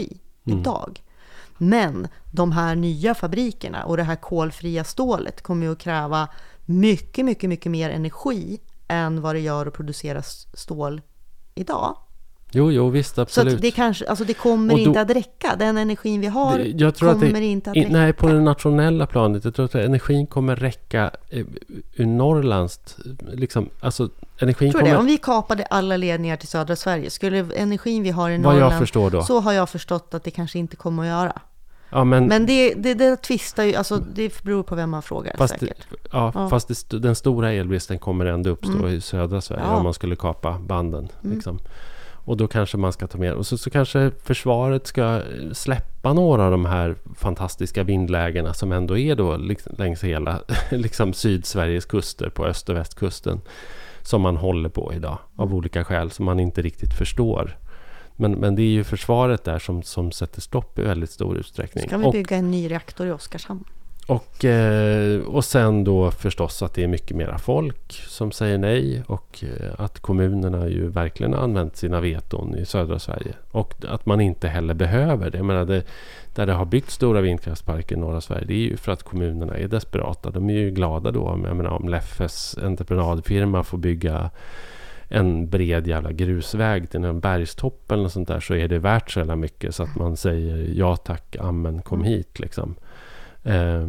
mm. idag. Men de här nya fabrikerna och det här kolfria stålet kommer ju att kräva mycket, mycket, mycket mer energi än vad det gör att producera stål idag. Jo, jo, visst, absolut. Så att det, kanske, alltså det kommer då, inte att räcka. Den energin vi har det, jag tror kommer att det, inte att räcka. Nej, på det nationella planet. Jag tror att energin kommer räcka eh, ur Norrlands... Liksom, alltså, energin tror kommer... det. Om vi kapade alla ledningar till södra Sverige, skulle energin vi har i Vad Norrland... jag förstår då. Så har jag förstått att det kanske inte kommer att göra. Ja, men men det, det, det tvistar ju, alltså det beror på vem man frågar fast säkert. Det, ja, ja, fast det, den stora elbristen kommer ändå uppstå mm. i södra Sverige ja. Om man skulle kapa banden. Mm. Liksom. Och då kanske man ska ta med, och så, så kanske försvaret ska släppa några av de här fantastiska vindlägena som ändå är då längs hela liksom Sydsveriges kuster på öst- och västkusten som man håller på idag av olika skäl som man inte riktigt förstår. Men, men det är ju försvaret där som, som sätter stopp i väldigt stor utsträckning. Ska vi bygga och, en ny reaktor i Oskarshamn? Och, eh, och sen då förstås att det är mycket mera folk som säger nej och eh, att kommunerna ju verkligen har använt sina veton i södra Sverige. Och att man inte heller behöver det. Jag menar, det där det har byggt stora vindkraftsparker i norra Sverige, det är ju för att kommunerna är desperata. De är ju glada då om, jag menar, om Leffes entreprenadfirma får bygga en bred jävla grusväg till en bergstopp eller något sånt där, så är det värt så jävla mycket så att man säger ja tack, amen, kom hit liksom. Eh,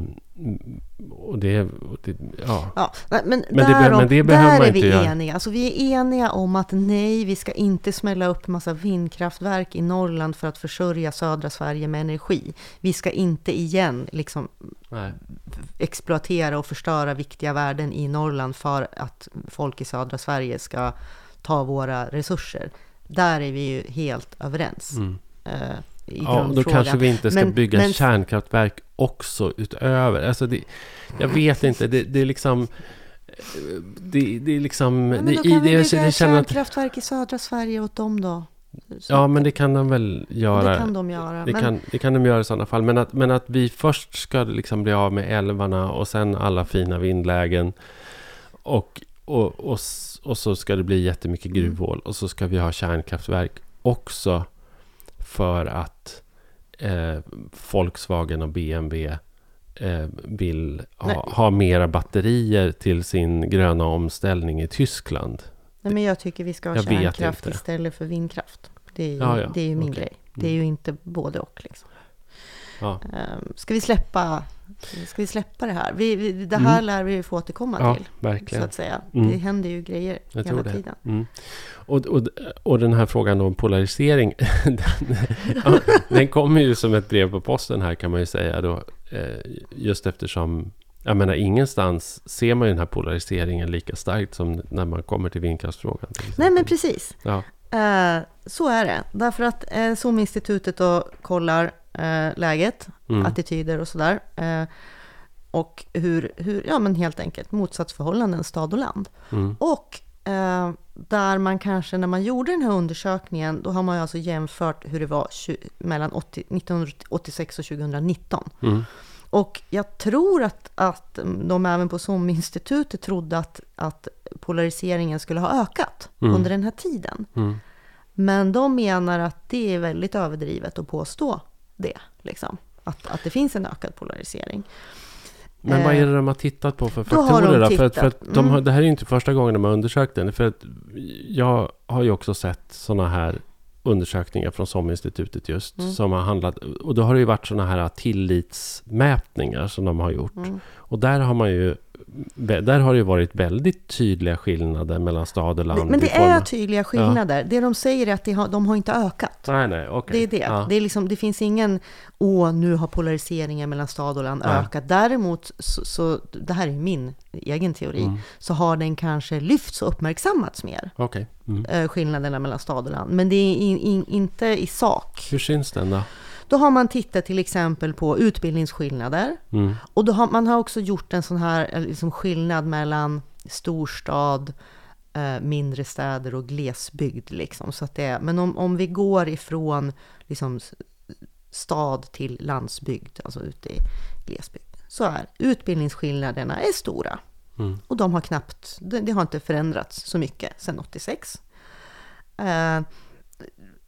och det, och det ja. ja men, men, men, det, därom, men det behöver där man är inte vi göra. eniga. Alltså, vi är eniga om att nej, vi ska inte smälla upp en massa vindkraftverk i Norrland för att försörja södra Sverige med energi. Vi ska inte igen liksom nej. exploatera och förstöra viktiga värden i Norrland för att folk i södra Sverige ska ta våra resurser. Där är vi ju helt överens. Mm. Uh, ja, då kanske vi inte ska men, bygga men, kärnkraftverk också utöver. Alltså det, jag vet inte, det, det är liksom det, det är liksom men då det, kan vi det, bygga det, kärnkraftverk att, i södra Sverige åt dem då. Så, ja, men det kan de väl göra. Det kan de göra. Det, men, kan, det kan de göra i sådana fall. Men att, men att vi först ska liksom bli av med älvarna och sen alla fina vindlägen och, och, och, och så ska det bli jättemycket gruvhål och så ska vi ha kärnkraftverk också för att eh, Volkswagen och B M W eh, vill ha, ha mera batterier till sin gröna omställning i Tyskland. Nej, men jag tycker vi ska ha jag kärnkraft istället för vindkraft. Det är ju, ja, ja. Det är ju min okay. grej. Det är ju inte både och liksom. Ja. Um, ska vi släppa ska vi släppa det här? Vi, vi, det här mm. lär vi få återkomma ja, till. Verkligen. Så att säga. Mm. Det händer ju grejer jag hela tiden. Mm. Och, och, och den här frågan om polarisering den, ja, den kommer ju som ett brev på posten här kan man ju säga då. Eh, just eftersom jag menar, ingenstans ser man ju den här polariseringen lika starkt som när man kommer till vindkraftsfrågan. Till Nej, men precis. Ja. Eh, så är det. Därför att eh, SOM-institutet då kollar eh, läget, mm. attityder och sådär. Eh, och hur, hur, ja men helt enkelt, motsatsförhållanden stad och land. Mm. Och eh, där man kanske, när man gjorde den här undersökningen, då har man ju alltså jämfört hur det var tjugo, mellan åttio, nittonhundraåttiosex och tjugohundranitton. Mm. Och jag tror att, att de även på SOM-institutet trodde att, att polariseringen skulle ha ökat mm. under den här tiden. Mm. Men de menar att det är väldigt överdrivet att påstå det. Liksom. Att, att det finns en ökad polarisering. Men vad är det de har tittat på för faktorer då? För att, för att de har, det här är ju inte första gången de har undersökt den. För att jag har ju också sett sådana här undersökningar från SOM-institutet just mm. som har handlat, och då har det ju varit sådana här tillitsmätningar som de har gjort. Mm. Och där har man ju där har det ju varit väldigt tydliga skillnader mellan stad och land. Men det är tydliga skillnader. Ja. Det de säger är att det har, de har inte ökat. Nej, nej, okay. Det är det. Ja. Det, är liksom, det finns ingen, åh, nu har polariseringen mellan stad och land ja. ökat. Däremot, så, så, det här är min egen teori, mm. så har den kanske lyfts och uppmärksammats mer. Okay. Mm. Skillnaderna mellan stad och land. Men det är in, in, inte i sak. Hur syns den då? Då har man tittat till exempel på utbildningsskillnader. Mm. Och då har man har också gjort en sån här liksom skillnad mellan storstad, eh, mindre städer och glesbygd. Liksom. Så att det är, men om, om vi går ifrån liksom, stad till landsbygd, alltså ute i glesbygd, så är utbildningsskillnaderna är stora. Mm. Och de har knappt, det, det har inte förändrats så mycket sedan åttiosex. Eh,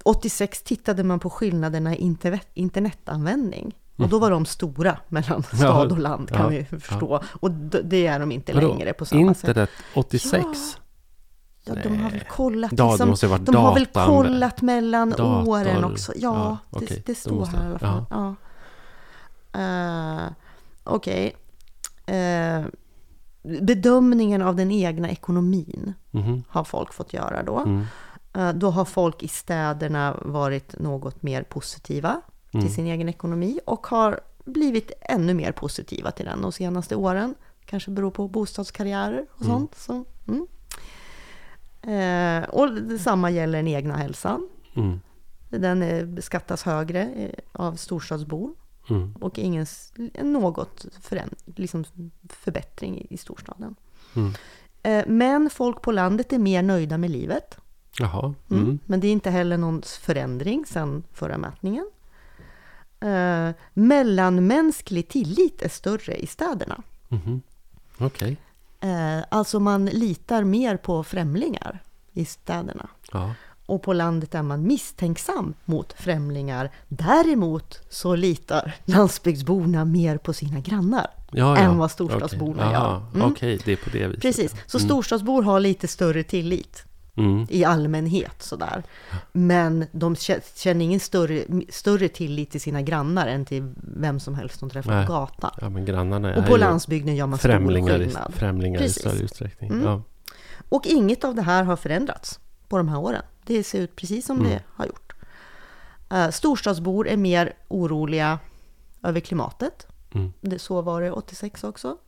åttiosex tittade man på skillnaderna i internet, internetanvändning. Och då var de stora mellan stad och land, kan ja, vi förstå. Ja. Och d- det är de inte Vadå? längre på samma internet sätt. Internet åttiosex? Ja, ja de har väl kollat. Ja, liksom, måste vara de har väl kollat mellan dator. åren också. Ja, ja okay. det, det står måste, här i alla fall. Ja. Ja. Uh, Okej. Okay. Uh, bedömningen av den egna ekonomin mm-hmm. har folk fått göra då. Mm. Uh, då har folk i städerna varit något mer positiva till mm. sin egen ekonomi och har blivit ännu mer positiva till den de senaste åren. Kanske beror på bostadskarriärer och mm. sånt. Så, mm. eh, och detsamma gäller den egna hälsan. Mm. Den är, beskattas högre av storstadsbor mm. och ingen något föränd, liksom förbättring i, i storstaden. Mm. Eh, men folk på landet är mer nöjda med livet. Jaha. Mm. Mm. Men det är inte heller någon förändring sedan förra mätningen. Uh, mellanmänsklig tillit är större i städerna. Mm-hmm. Okej. Okay. Uh, alltså man litar mer på främlingar i städerna. Ja. Och på landet är man misstänksam mot främlingar. Däremot så litar landsbygdsborna mer på sina grannar ja, ja. än vad storstadsborna okay. gör. Mm. Okej, okay. Det är på det viset. Precis, så mm. storstadsbor har lite större tillit. Mm. I allmänhet sådär. Men de känner ingen större, större tillit till sina grannar än till vem som helst de träffar Nej. på gatan. Ja, men grannarna är och på landsbygden gör man främlingar, stor skillnad. Främlingar i större utsträckning. Mm. Ja. Och inget av det här har förändrats på de här åren. Det ser ut precis som mm. det har gjort. Uh, storstadsbor är mer oroliga över klimatet. Mm. Det, så var det åttiosex också.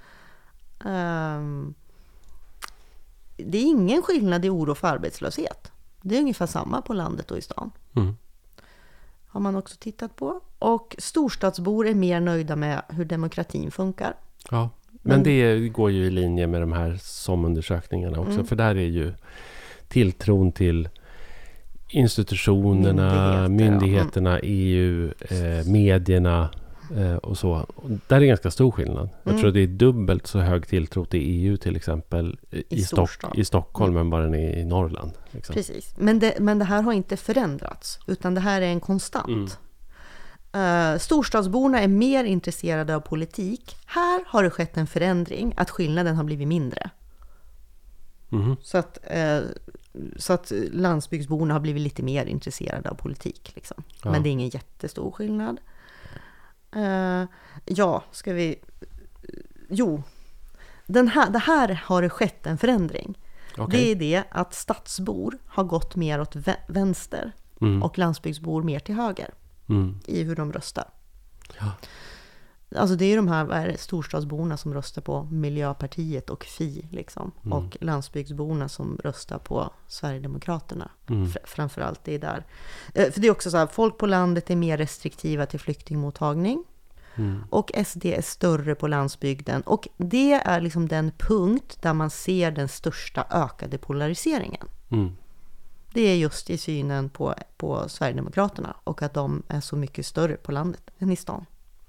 Um, Det är ingen skillnad i oro för arbetslöshet. Det är ungefär samma på landet och i stan. Mm. Har man också tittat på. Och storstadsbor är mer nöjda med hur demokratin funkar. Ja, men, men det går ju i linje med de här SOM-undersökningarna också. Mm. För där är ju tilltron till institutionerna, Myndigheter, myndigheterna, ja. E U, eh, medierna eh, och så. Och där är ganska stor skillnad. Jag mm. tror det är dubbelt så hög tilltro till E U till exempel i, I, Stock, i Stockholm mm. än bara den är i Norrland. Liksom. Precis, men det, men det här har inte förändrats utan det här är en konstant. Mm. Uh, storstadsborna är mer intresserade av politik. Här har det skett en förändring, att skillnaden har blivit mindre. Mm. Så att uh, Så att landsbygdsborna har blivit lite mer intresserade av politik. Liksom. Ja. Men det är ingen jättestor skillnad. Uh, ja, ska vi... Jo, den här, det här har det skett en förändring. Okay. Det är det att stadsbor har gått mer åt vänster mm. och landsbygdsbor mer till höger mm. i hur de röstar. Ja. Alltså det är de här storstadsborna som röstar på Miljöpartiet och F I liksom. Mm. Och landsbygdsborna som röstar på Sverigedemokraterna. Mm. Fr- framförallt det är där. Eh, för det är också så här, folk på landet är mer restriktiva till flyktingmottagning. Mm. Och S D är större på landsbygden. Och det är liksom den punkt där man ser den största ökade polariseringen. Mm. Det är just i synen på, på Sverigedemokraterna. Och att de är så mycket större på landet än i stan.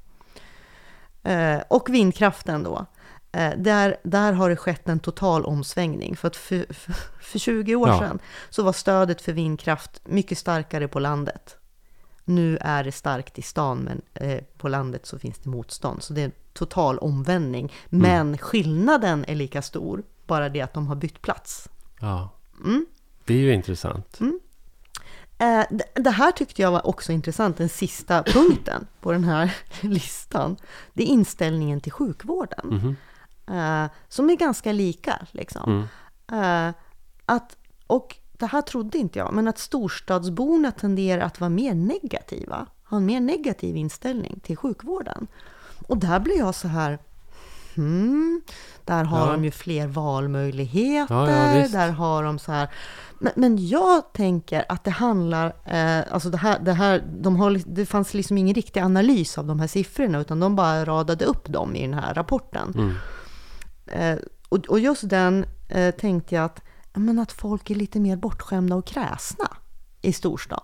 Eh, och vindkraften då. Eh, där, där har det skett en total omsvängning. För att för, för, för tjugo år ja. sedan så var stödet för vindkraft mycket starkare på landet. Nu är det starkt i stan, men eh, på landet så finns det motstånd. Så det är en total omvändning. Men mm. skillnaden är lika stor, bara det att de har bytt plats. Ja, mm. det är ju intressant. Mm. Eh, det, det här tyckte jag var också intressant, den sista punkten på den här listan. Det är inställningen till sjukvården. Mm. Eh, som är ganska lika, liksom. Mm. Eh, att, och det här trodde inte jag, men att storstadsborna tenderar att vara mer negativa, ha en mer negativ inställning till sjukvården. Och där blir jag så här, hmm, där har ja. de ju fler valmöjligheter, ja, ja, där har de så här, men, men jag tänker att det handlar, eh, alltså det här, det här de har, det fanns liksom ingen riktig analys av de här siffrorna, utan de bara radade upp dem i den här rapporten. Mm. Eh, och, och just den eh, tänkte jag att men att folk är lite mer bortskämda och kräsna i storstan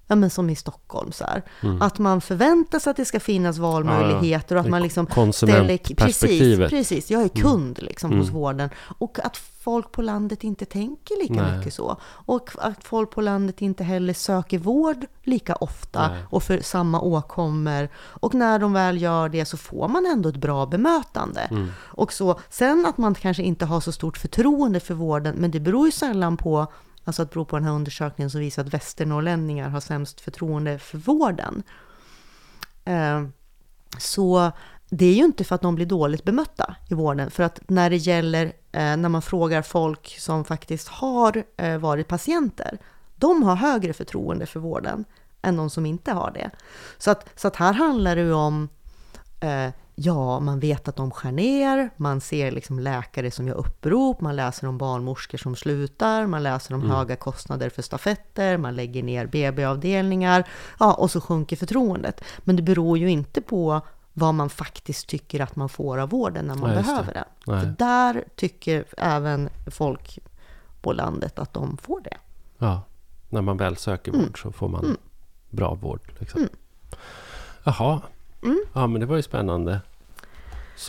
ja, men som i Stockholm så här. Mm. Att man förväntar sig att det ska finnas valmöjligheter och att man liksom konsumentperspektivet. Precis, precis, jag är kund liksom mm. hos vården. Och att folk på landet inte tänker lika Nej. mycket så. Och att folk på landet inte heller söker vård lika ofta Nej. och för samma åkommor. Och när de väl gör det så får man ändå ett bra bemötande. Mm. Och så, sen att man kanske inte har så stort förtroende för vården, men det beror ju sällan på, alltså att bero på den här undersökningen som visar att västernorrlänningar har sämst förtroende för vården. Eh, så det är ju inte för att de blir dåligt bemötta i vården. För att när det gäller, eh, när man frågar folk som faktiskt har eh, varit patienter, de har högre förtroende för vården än de som inte har det. Så att, så att här handlar det ju om, eh, ja, man vet att de skär ner, man ser liksom läkare som gör upprop, man läser om barnmorskor som slutar, man läser om mm. höga kostnader för stafetter, man lägger ner B B-avdelningar, ja, och så sjunker förtroendet. Men det beror ju inte på vad man faktiskt tycker att man får av vården när man Nej, behöver det. det. För där tycker även folk på landet att de får det. Ja, när man väl söker vård mm. så får man mm. bra vård. Liksom. Mm. Jaha, mm. ja men det var ju spännande. Så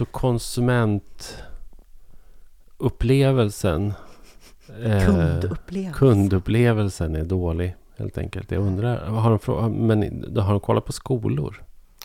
konsumentupplevelsen eh, kundupplevelsen. kundupplevelsen är dålig helt enkelt. Jag undrar, har de, frå- men, har de kollat på skolor?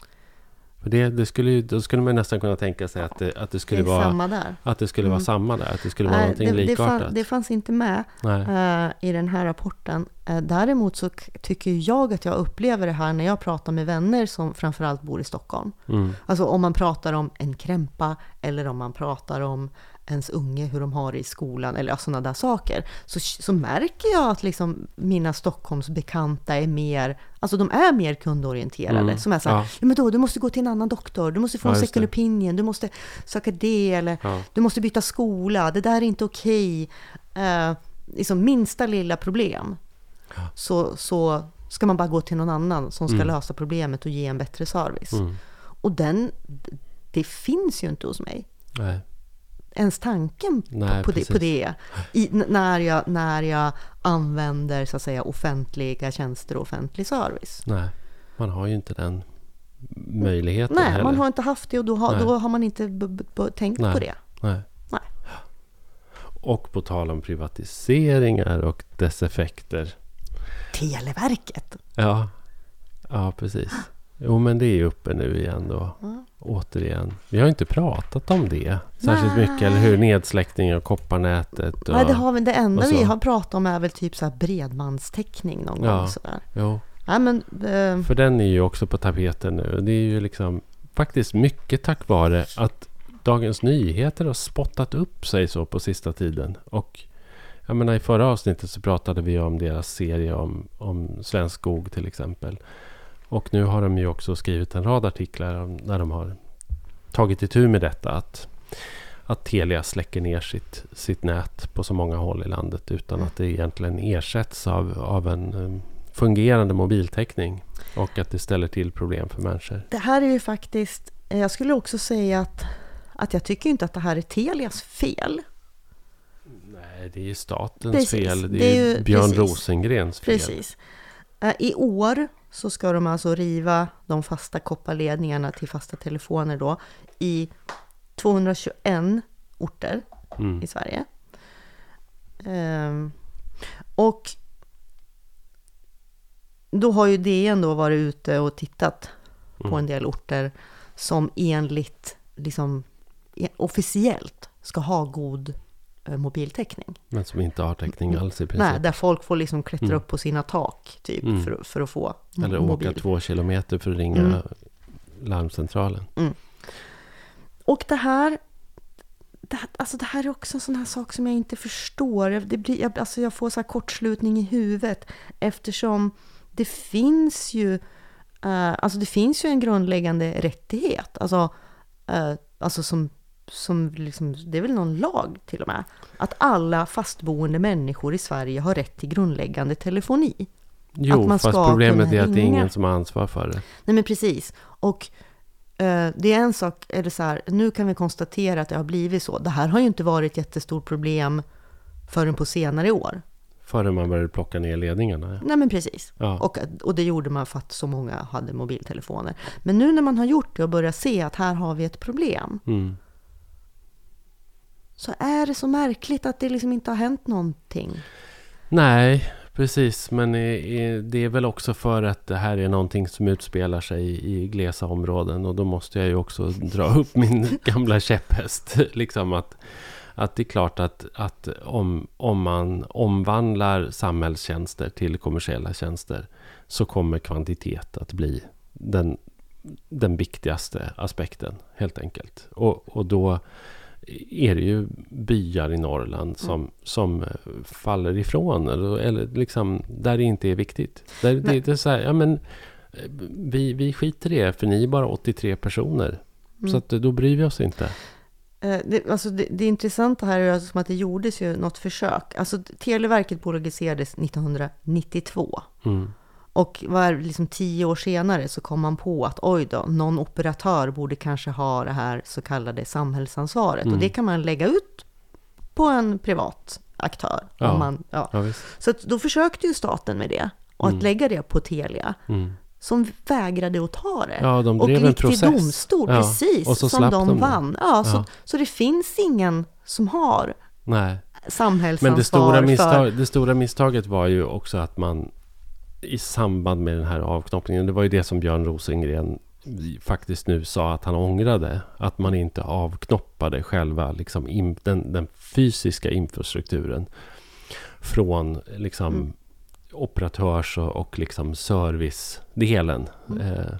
För det, det skulle ju, då skulle man nästan kunna tänka sig att det, att det skulle, det vara, samma där. Att det skulle mm. vara samma där. Att det skulle vara Nej, någonting det, likartat. Det, fann, det fanns inte med uh, i den här rapporten. Uh, däremot så k- tycker jag att jag upplever det här när jag pratar med vänner som framförallt bor i Stockholm. Mm. Alltså om man pratar om en krämpa eller om man pratar om ens unge, hur de har det i skolan eller sådana där saker, så, så märker jag att liksom mina Stockholmsbekanta är mer, alltså de är mer kundorienterade, mm. som är så här, ja. ja men då, du måste gå till en annan doktor, du måste få ja, en second opinion, du måste söka det, eller ja. du måste byta skola, det där är inte okej. Uh, liksom minsta lilla problem ja. så, så ska man bara gå till någon annan som ska mm. lösa problemet och ge en bättre service. Mm. Och den, det finns ju inte hos mig. Nej. Ens tanken Nej, på, det, på det I, när, jag, när jag använder så att säga offentliga tjänster och offentlig service. Nej, man har ju inte den möjligheten. Nej, heller. Man har inte haft det och då har, då har man inte b- b- b- tänkt Nej. på det. Nej. Nej. Och på tal om privatiseringar och dess effekter. Televerket. Ja, ja precis. Jo, men det är uppe nu igen då. Mm. Återigen. Vi har inte pratat om det särskilt Nej. mycket. Eller hur? Nedsläckning av kopparnätet. Och, Nej, det, har vi, det enda vi har pratat om är väl typ så här bredbandstäckning någon ja. gång. Sådär. Jo. Nej, men, eh. För den är ju också på tapeten nu. Det är ju liksom faktiskt mycket tack vare att Dagens Nyheter har spottat upp sig så på sista tiden. Och jag menar, i förra avsnittet så pratade vi om deras serie om, om svensk skog till exempel. Och nu har de ju också skrivit en rad artiklar där de har tagit itu med detta. Att, att Telia släcker ner sitt, sitt nät på så många håll i landet utan att det egentligen ersätts av, av en um, fungerande mobiltäckning. Och att det ställer till problem för människor. Det här är ju faktiskt, jag skulle också säga att, att jag tycker inte att det här är Telias fel. Nej, det är ju statens precis. fel. Det, det är, är ju Björn precis. Rosengrens fel. Precis. I år så ska de alltså riva de fasta kopparledningarna till fasta telefoner då i tvåhundratjugoett orter mm. i Sverige. Um, och då har ju D N då varit ute och tittat mm. på en del orter som enligt liksom officiellt ska ha god mobiltäckning. Men som inte har täckning alls i princip. Nej, där folk får liksom klättra mm. upp på sina tak typ mm. för, för att få eller mobil. åka två kilometer för att ringa mm. larmcentralen. Mm. Och det här, det här alltså det här är också en sån här sak som jag inte förstår. Det blir, jag, alltså jag får så här kortslutning i huvudet eftersom det finns ju uh, alltså det finns ju en grundläggande rättighet. Alltså, uh, alltså som som liksom, det är väl någon lag till och med, att alla fastboende människor i Sverige har rätt till grundläggande telefoni. Jo, att man fast ska problemet är att ringa. det är ingen som har ansvar för det. Nej, men precis. Och eh, det är en sak, är det så här, nu kan vi konstatera att det har blivit så. Det här har ju inte varit ett jättestort problem förrän på senare år. Före man började plocka ner ledningarna. Nej men precis. Ja. Och, och det gjorde man för att så många hade mobiltelefoner. Men nu när man har gjort det och börjar se att här har vi ett problem. Mm. Så är det så märkligt att det liksom inte har hänt någonting. Nej, precis. Men det är väl också för att det här är någonting som utspelar sig i glesa områden. Och då måste jag ju också dra upp min gamla käpphäst. Liksom att, att det är klart att, att om, om man omvandlar samhällstjänster till kommersiella tjänster så kommer kvantitet att bli den, den viktigaste aspekten helt enkelt. Och, och då är det ju byar i Norrland som, mm. som faller ifrån eller, eller liksom där det inte är viktigt. Där det, det är så här, ja men vi, vi skiter i det för ni är bara åttiotre personer. Mm. Så att då bryr vi oss inte. Det, alltså det, det intressanta här är som att det gjordes ju något försök. Alltså Televerket bolagiserades nittonhundranittiotvå. Mm. Och var liksom tio år senare så kom man på att oj då, någon operatör borde kanske ha det här så kallade samhällsansvaret. Mm. Och det kan man lägga ut på en privat aktör. Ja. Om man, ja. Ja, så att då försökte ju staten med det. Och mm. att lägga det på Telia. Mm. Som vägrade att ta det. Ja, de och drev gick en process. till domstol, ja. precis. Och så som de, de vann. Ja, så, ja. så det finns ingen som har Nej. samhällsansvar. Men det stora, misstag, för... det stora misstaget var ju också att man i samband med den här avknoppningen, det var ju det som Björn Rosengren faktiskt nu sa att han ångrade, att man inte avknoppade själva liksom in, den, den fysiska infrastrukturen från liksom mm. operatörs och, och liksom servicedelen. Mm. Eh,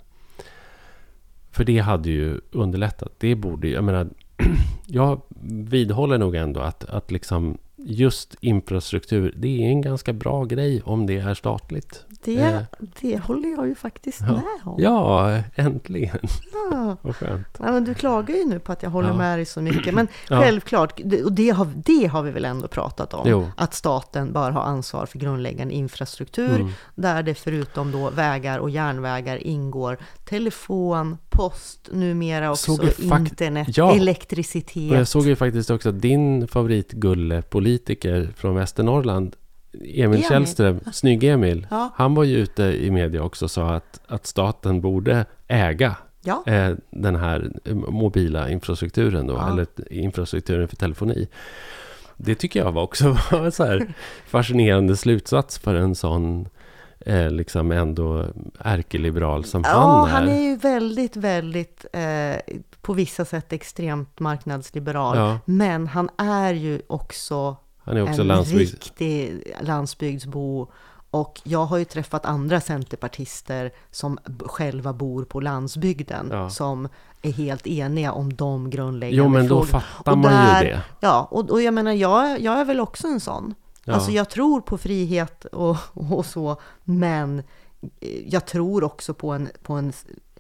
för det hade ju underlättat. Det borde ju, jag menar, jag vidhåller nog ändå att, att liksom just infrastruktur, det är en ganska bra grej om det är statligt. Det, eh. det håller jag ju faktiskt ja. med om. Ja, äntligen. Ja. Vad skönt. Ja, men du klagar ju nu på att jag håller ja. med dig så mycket. Men ja. självklart, och det har, det har vi väl ändå pratat om. Jo. Att staten bör ha ansvar för grundläggande infrastruktur. Mm. Där det förutom då vägar och järnvägar ingår telefon, post, numera också fakt- internet, ja. elektricitet. Och jag såg ju faktiskt också att din favoritgullepolitiker från Västernorrland, Emil, Emil. Källström, snygg Emil, ja. han var ju ute i media också och sa att, att staten borde äga ja. eh, den här mobila infrastrukturen då, ja. eller infrastrukturen för telefoni. Det tycker jag var också var så här fascinerande slutsats för en sån eh, liksom ändå ärkeliberal som ja, han är. Han är ju väldigt, väldigt eh, på vissa sätt extremt marknadsliberal, ja. men han är ju också Han är också en landsbygds... riktig landsbygdsbo. Och jag har ju träffat andra centerpartister som b- själva bor på landsbygden. Ja. Som är helt eniga om de grundläggande Jo, men frågor. då fattar och man där, ju det. Ja, och, och jag menar, jag, jag är väl också en sån. Ja. Alltså jag tror på frihet och, och så. Men jag tror också på en, på en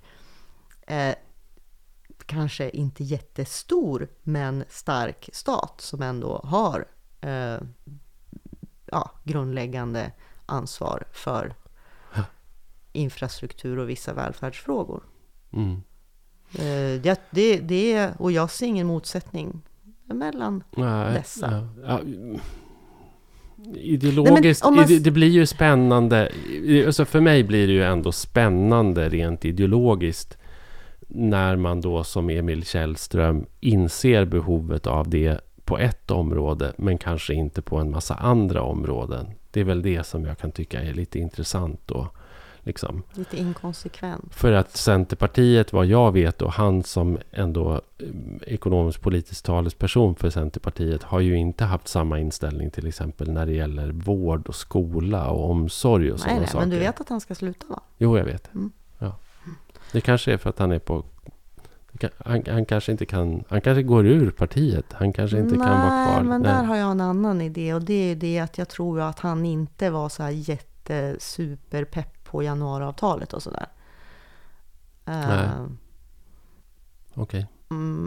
eh, kanske inte jättestor men stark stat som ändå har Eh, ja, grundläggande ansvar för ja. infrastruktur och vissa välfärdsfrågor. Mm. Eh, det, det, det, och jag ser ingen motsättning mellan Nej, dessa. Ja, ja. Ideologiskt, Nej, man... det, det blir ju spännande. Alltså för mig blir det ju ändå spännande rent ideologiskt när man då som Emil Källström inser behovet av det på ett område men kanske inte på en massa andra områden. Det är väl det som jag kan tycka är lite intressant då. Liksom. Lite inkonsekvent. För att Centerpartiet, vad jag vet, och han som ändå ekonomisk politisk talesperson för Centerpartiet har ju inte haft samma inställning till exempel när det gäller vård och skola och omsorg och sådana nej, saker. Men du vet att han ska sluta, va? Jo, jag vet. Mm. Ja. Det kanske är för att han är på Han, han kanske inte kan, han kanske går ur partiet. Han kanske inte Nej, kan vara kvar. Men Nej, men där har jag en annan idé. Och det är det att jag tror att han inte var så här jättesuperpepp på januariavtalet och sådär. Nej. Uh, Okej. Okay. Mm,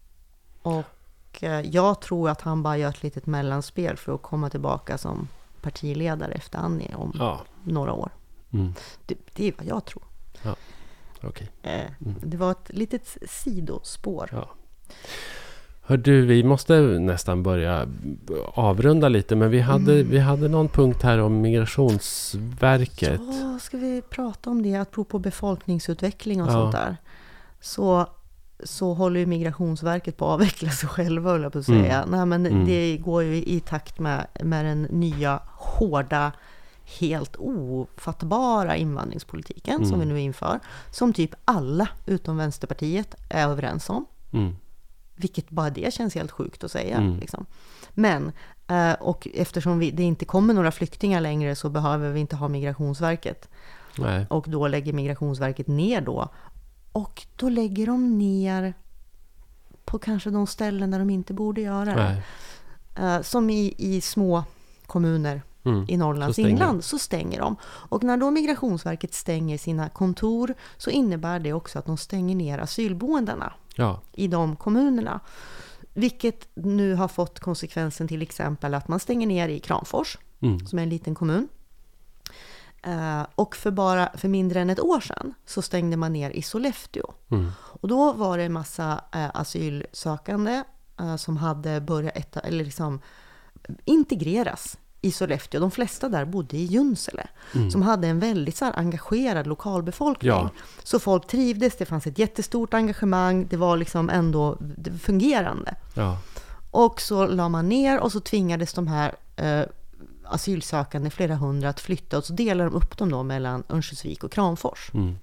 och uh, jag tror att han bara gör ett litet mellanspel för att komma tillbaka som partiledare efter Annie om ja. några år. Mm. Det, det är vad jag tror. Ja. Okay. Mm. Det var ett litet sidospår. Ja. Hör du, vi måste nästan börja avrunda lite, men vi hade, mm. vi hade någon punkt här om Migrationsverket. Ja, ska vi prata om det, apropå befolkningsutveckling och ja. sånt där. Så, så håller ju Migrationsverket på att avveckla sig själva, höll jag på att säga. Mm. Nej, men mm. det går ju i takt med, med den nya, hårda, helt ofattbara invandringspolitiken mm. som vi nu inför. Som typ alla utom Vänsterpartiet är överens om. Mm. Vilket bara det känns helt sjukt att säga. Mm. Liksom. Men, och eftersom vi, det inte kommer några flyktingar längre så behöver vi inte ha Migrationsverket. Nej. Och då lägger Migrationsverket ner då. Och då lägger de ner på kanske de ställen där de inte borde göra det. Uh, som i, i små kommuner mm. i Norrlands så inland så stänger de. Och när då Migrationsverket stänger sina kontor så innebär det också att de stänger ner asylboendena ja. i de kommunerna. Vilket nu har fått konsekvensen till exempel att man stänger ner i Kramfors mm. som är en liten kommun. Uh, och för bara för mindre än ett år sedan så stängde man ner i Sollefteå. Mm. Och då var det en massa uh, asylsökande uh, som hade börjat etta, eller liksom integreras i Sollefteå. De flesta där bodde i Junsele mm. som hade en väldigt så här, engagerad lokalbefolkning. Ja. Så folk trivdes, det fanns ett jättestort engagemang, det var liksom ändå fungerande. Ja. Och så la man ner och så tvingades de här uh, asylsökande flera hundra att flytta och så delar de upp dem då mellan Örnsköldsvik och Kramfors. Mm.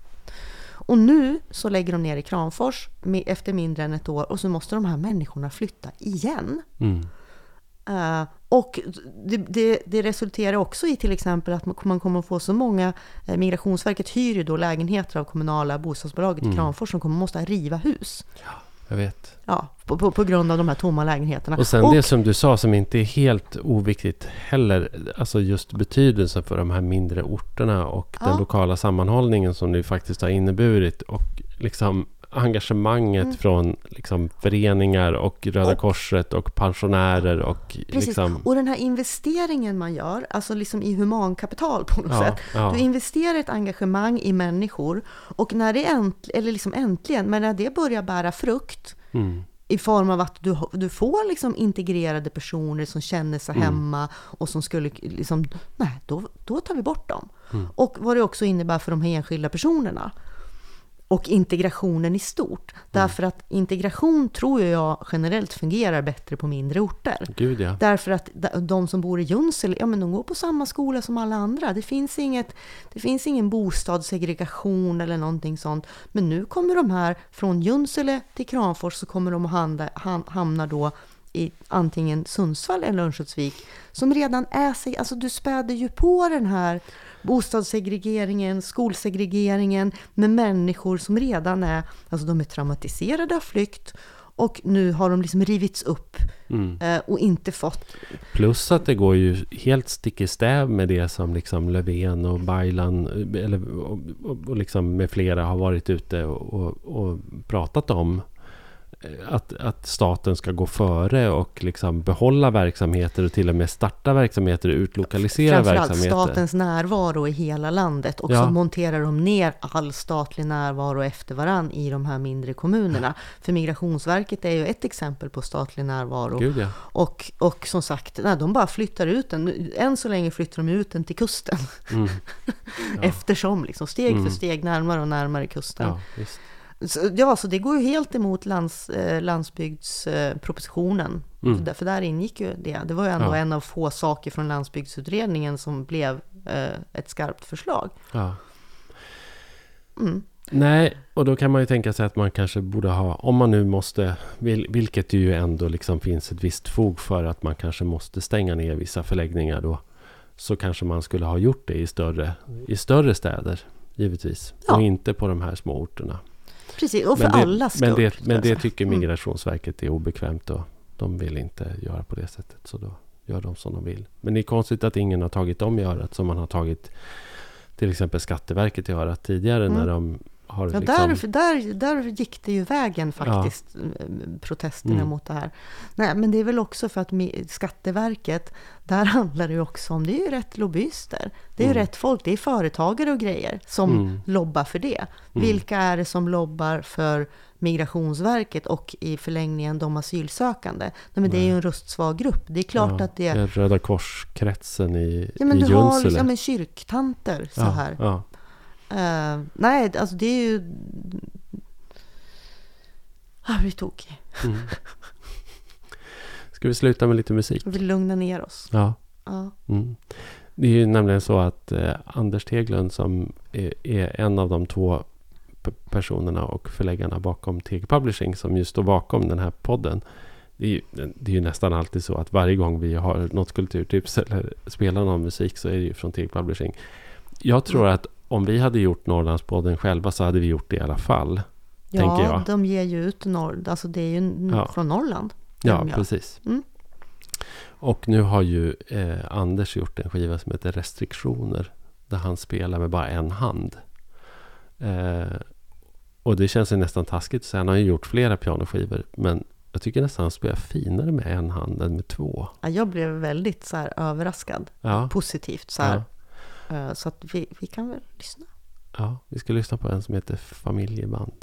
Och nu så lägger de ner i Kramfors efter mindre än ett år och så måste de här människorna flytta igen. Mm. Uh, och det, det, det resulterar också i till exempel att man kommer att få så många, eh, Migrationsverket hyr ju då lägenheter av kommunala bostadsbolaget mm. i Kramfors som kommer att måste riva hus. Ja. Jag vet. Ja, på, på, på grund av de här tomma lägenheterna. Och sen och, det som du sa som inte är helt oviktigt heller, alltså just betydelsen för de här mindre orterna och ja. den lokala sammanhållningen som det faktiskt har inneburit och liksom engagemanget mm. från liksom föreningar och Röda och, Korset och pensionärer och precis. Liksom... Och den här investeringen man gör, alltså liksom i humankapital på något ja, sätt. Ja. Du investerar ett engagemang i människor och när det änt, eller liksom äntligen, men när det börjar bära frukt mm. i form av att du, du får liksom integrerade personer som känner sig mm. hemma och som skulle liksom, nej, då, då tar vi bort dem. Mm. Och vad det också innebär för de här enskilda personerna. Och integrationen i stort. Mm. Därför att integration tror jag generellt fungerar bättre på mindre orter. Gud, ja. Därför att de som bor i Junsele, ja men de går på samma skola som alla andra. Det finns inget, det finns ingen bostadssegregation eller någonting sånt. Men nu kommer de här från Junsele till Kramfors så kommer de att hamna, hamna då i antingen Sundsvall eller Örnsköldsvik som redan är sig, alltså du späder ju på den här bostadssegregeringen, skolsegregeringen med människor som redan är, alltså de är traumatiserade av flykt och nu har de liksom rivits upp mm. eh, och inte fått... Plus att det går ju helt stick i stäv med det som liksom Löfven och Baylan eller, och, och, och liksom med flera har varit ute och, och, och pratat om. Att, att staten ska gå före och liksom behålla verksamheter och till och med starta verksamheter och utlokalisera framförallt verksamheter. Framförallt statens närvaro i hela landet och ja. så monterar de ner all statlig närvaro efter varann i de här mindre kommunerna. För Migrationsverket är ju ett exempel på statlig närvaro. Gud, ja. och, och som sagt, nej, de bara flyttar ut den. Än så länge flyttar de ut den till kusten. Mm. Ja. Eftersom liksom, steg mm. för steg närmare och närmare kusten. Ja, visst. Så, ja, så det går ju helt emot lands, eh, landsbygdspropositionen. Eh, mm. För där ingick ju det. Det var ju ändå ja. en av få saker från landsbygdsutredningen som blev eh, ett skarpt förslag. Ja. Mm. Nej, och då kan man ju tänka sig att man kanske borde ha, om man nu måste, vilket ju ändå liksom finns ett visst fog för att man kanske måste stänga ner vissa förläggningar då, så kanske man skulle ha gjort det i större, i större städer, givetvis. Ja. Och inte på de här små orterna. Precis, och för men det, alla skull. Men det, men det tycker Migrationsverket är obekvämt och de vill inte göra på det sättet. Så då gör de som de vill. Men det är konstigt att ingen har tagit dem i örat som man har tagit till exempel Skatteverket i örat tidigare mm. när de har Ja, liksom... där, där, där gick det ju vägen faktiskt, ja. protesterna mm. mot det här. Nej, men det är väl också för att Skatteverket, där handlar det ju också om, det är ju rätt lobbyister. Det är ju mm. rätt folk, det är företagare och grejer som mm. lobbar för det. Mm. Vilka är det som lobbar för Migrationsverket och i förlängningen de asylsökande? Nej, men det är ju en röstsvag grupp. Det är klart ja, att det är... Röda korskretsen i, ja, men i du Junsele. har liksom en kyrktanter så ja, här. Ja. Uh, nej, alltså det är ju... Ah, vi tog. Mm. Ska vi sluta med lite musik? Vi lugnar ner oss. Ja. Ja. Mm. Det är ju nämligen så att eh, Anders Teglund som är, är en av de två p- personerna och förläggarna bakom Teg Publishing som just står bakom den här podden. Det är, ju, det är ju nästan alltid så att varje gång vi har något kulturtips eller spelar någon musik så är det ju från Teg Publishing. Jag tror mm. att om vi hade gjort Norrlandspodden själva så hade vi gjort det i alla fall. Ja, tänker jag. De ger ju ut norr, alltså det är ju ja. från Norrland. Ja, precis. Mm. Och nu har ju eh, Anders gjort en skiva som heter Restriktioner där han spelar med bara en hand. Eh, och det känns ju nästan taskigt. Så han har ju gjort flera pianoskivor, men jag tycker nästan han spelar finare med en hand än med två. Ja, jag blev väldigt så här överraskad. Ja. Positivt så här. Ja. Så att vi, vi kan väl lyssna. Ja, vi ska lyssna på en som heter Familjeband.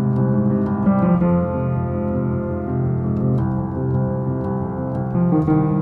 Thank you.